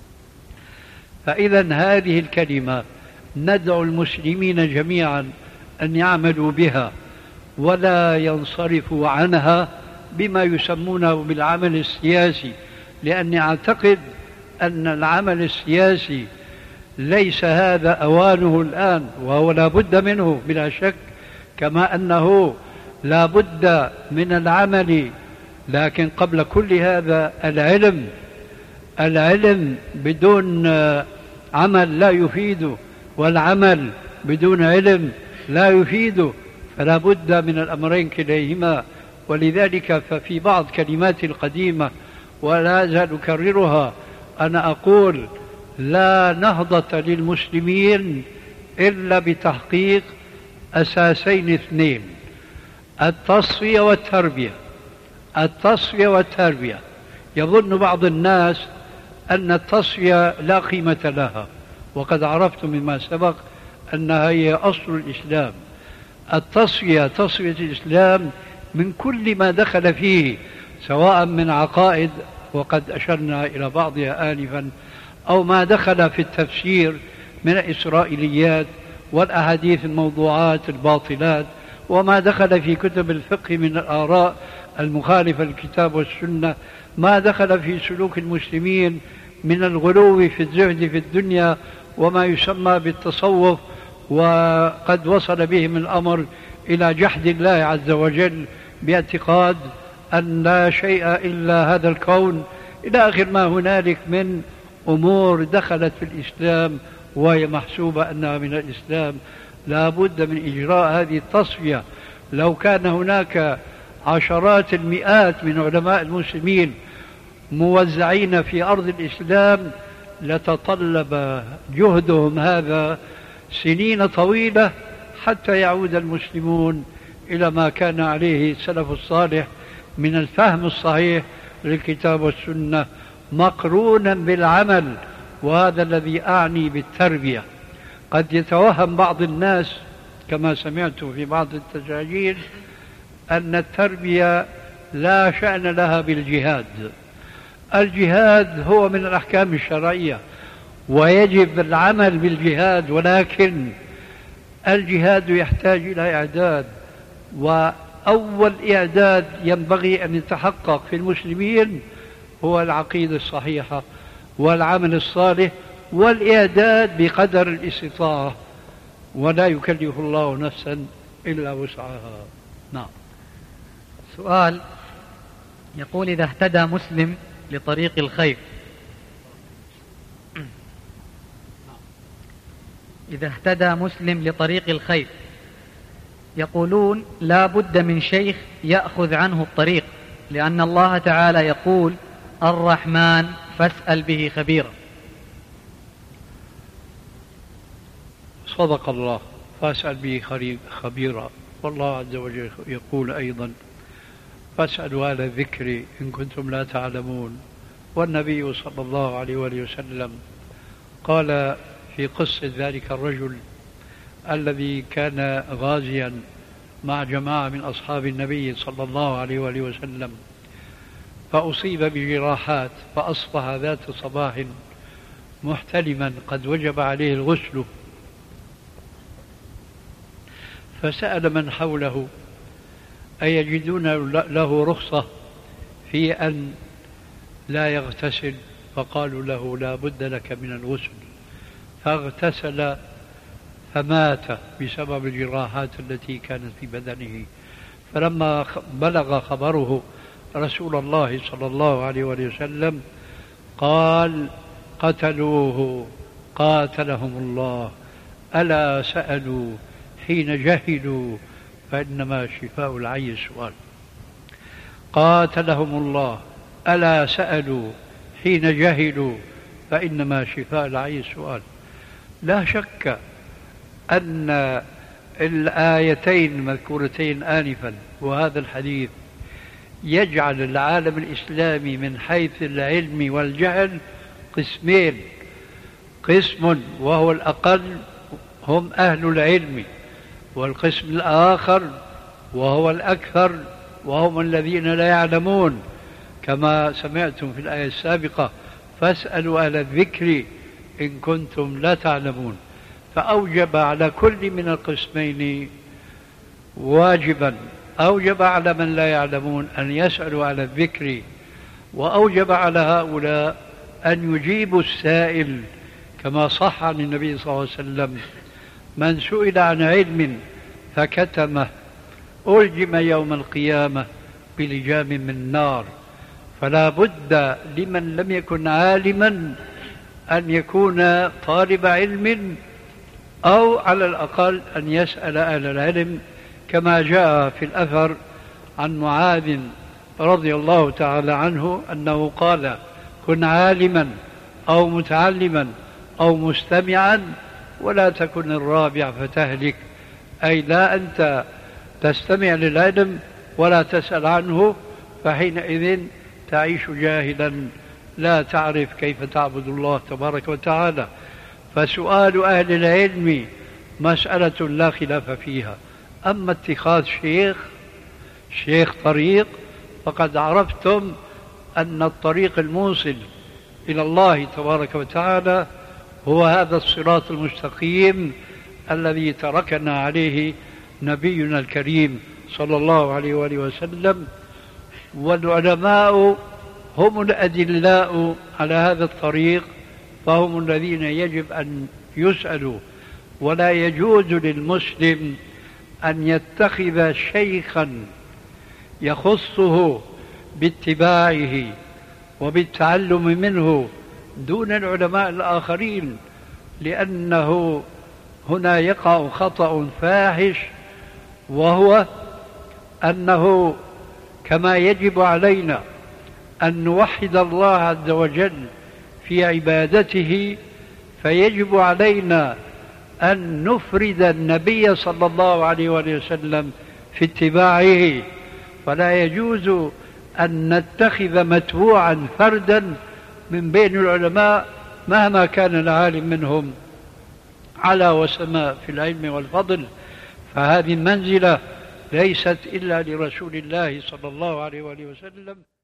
فإذا هذه الكلمة ندعو المسلمين جميعا أن يعملوا بها ولا ينصرفوا عنها بما يسمونه بالعمل السياسي، لأني أعتقد أن العمل السياسي ليس هذا أوانه الآن، وهو لا بد منه بلا شك، كما أنه لا بد من العمل، لكن قبل كل هذا العلم. العلم بدون عمل لا يفيد، والعمل بدون علم لا يفيد، فلا بد من الأمرين كليهما. ولذلك ففي بعض كلماتي القديمة ولا أزال أكررها، أنا أقول لا نهضة للمسلمين إلا بتحقيق أساسين اثنين: التصفية والتربية. التصفية والتربية. يظن بعض الناس أن التصفية لا قيمة لها، وقد عرفت مما سبق أنها هي أصل الإسلام. التصفية، تصفية الإسلام من كل ما دخل فيه، سواء من عقائد وقد أشرنا إلى بعضها آنفا، أو ما دخل في التفسير من الإسرائيليات والأحاديث الموضوعات الباطلات، وما دخل في كتب الفقه من الآراء المخالفة للكتاب والسنة، ما دخل في سلوك المسلمين من الغلو في الزهد في الدنيا وما يسمى بالتصوف، وقد وصل بهم الأمر إلى جحد الله عز وجل باعتقاد أن لا شيء إلا هذا الكون، إلى آخر ما هنالك من أمور دخلت في الإسلام وهي محسوبة أنها من الإسلام. لا بد من إجراء هذه التصفية. لو كان هناك عشرات المئات من علماء المسلمين موزعين في أرض الإسلام لتطلب جهدهم هذا سنين طويلة حتى يعود المسلمون إلى ما كان عليه السلف الصالح من الفهم الصحيح للكتاب والسنة مقرونا بالعمل. وهذا الذي أعني بالتربية. قد يتوهم بعض الناس كما سمعت في بعض التساجيل أن التربية لا شأن لها بالجهاد. الجهاد هو من الأحكام الشرعية ويجب العمل بالجهاد، ولكن الجهاد يحتاج إلى إعداد، وأول إعداد ينبغي أن يتحقق في المسلمين هو العقيدة الصحيحة والعمل الصالح والإعداد بقدر الاستطاعة، ولا يكلف الله نفسا إلا وسعها. نعم. سؤال يقول: إذا اهتدى مسلم لطريق الخير إذا اهتدى مسلم لطريق الخير يقولون لا بد من شيخ يأخذ عنه الطريق، لأن الله تعالى يقول: الرحمن فاسأل به خبيرا. صدق الله، فاسأل به خبيرا. والله عز وجل يقول أيضا: فاسألوا أهل الذكر إن كنتم لا تعلمون. والنبي صلى الله عليه وآله وسلم قال في قصة ذلك الرجل الذي كان غازيا مع جماعة من أصحاب النبي صلى الله عليه وآله وسلم، فأصيب بجراحات، فأصبح ذات صباح محتلما قد وجب عليه الغسل، فسأل من حوله أيجدون له رخصة في أن لا يغتسل؟ فقالوا له: لا بد لك من الغسل. فاغتسل فمات بسبب الجراحات التي كانت في بدنه. فلما بلغ خبره رسول الله صلى الله عليه وسلم قال: قتلوه قاتلهم الله، ألا سألوا حين جهلوا فإنما شفاء العي السؤال. قاتلهم الله، ألا سألوا حين جهلوا فإنما شفاء العي السؤال. لا شك أن الآيتين المذكورتين آنفا وهذا الحديث يجعل العالم الإسلامي من حيث العلم والجهل قسمين: قسم وهو الأقل هم أهل العلم، والقسم الآخر وهو الأكثر وهم الذين لا يعلمون، كما سمعتم في الآية السابقة: فاسألوا أهل الذكر إن كنتم لا تعلمون. فأوجب على كل من القسمين واجبا، أوجب على من لا يعلمون أن يسألوا على الذكر، وأوجب على هؤلاء أن يجيبوا السائل، كما صح عن النبي صلى الله عليه وسلم: من سئل عن علم فكتمه ألجم يوم القيامة بلجام من نار. فلا بد لمن لم يكن عالما أن يكون طالب علم، أو على الأقل أن يسأل أهل العلم، كما جاء في الأثر عن معاذ رضي الله تعالى عنه أنه قال: كن عالما أو متعلما أو مستمعا ولا تكن الرابع فتهلك، أي لا أنت تستمع للعلم ولا تسأل عنه، فحينئذ تعيش جاهلا لا تعرف كيف تعبد الله تبارك وتعالى. فسؤال أهل العلم مسألة لا خلاف فيها. أما اتخاذ شيخ شيخ طريق فقد عرفتم أن الطريق الموصل إلى الله تبارك وتعالى هو هذا الصراط المستقيم الذي تركنا عليه نبينا الكريم صلى الله عليه وآله وسلم. والعلماء هم الأدلاء على هذا الطريق، فهم الذين يجب أن يسألوا. ولا يجوز للمسلم أن يتخذ شيخا يخصه باتباعه وبالتعلم منه دون العلماء الآخرين، لأنه هنا يقع خطأ فاحش، وهو أنه كما يجب علينا أن نوحد الله عز وجل في عبادته، فيجب علينا أن نفرد النبي صلى الله عليه وسلم في اتباعه. فلا يجوز أن نتخذ متبوعا فردا من بين العلماء مهما كان العالم منهم على وسماء في العلم والفضل، فهذه المنزلة ليست إلا لرسول الله صلى الله عليه وسلم.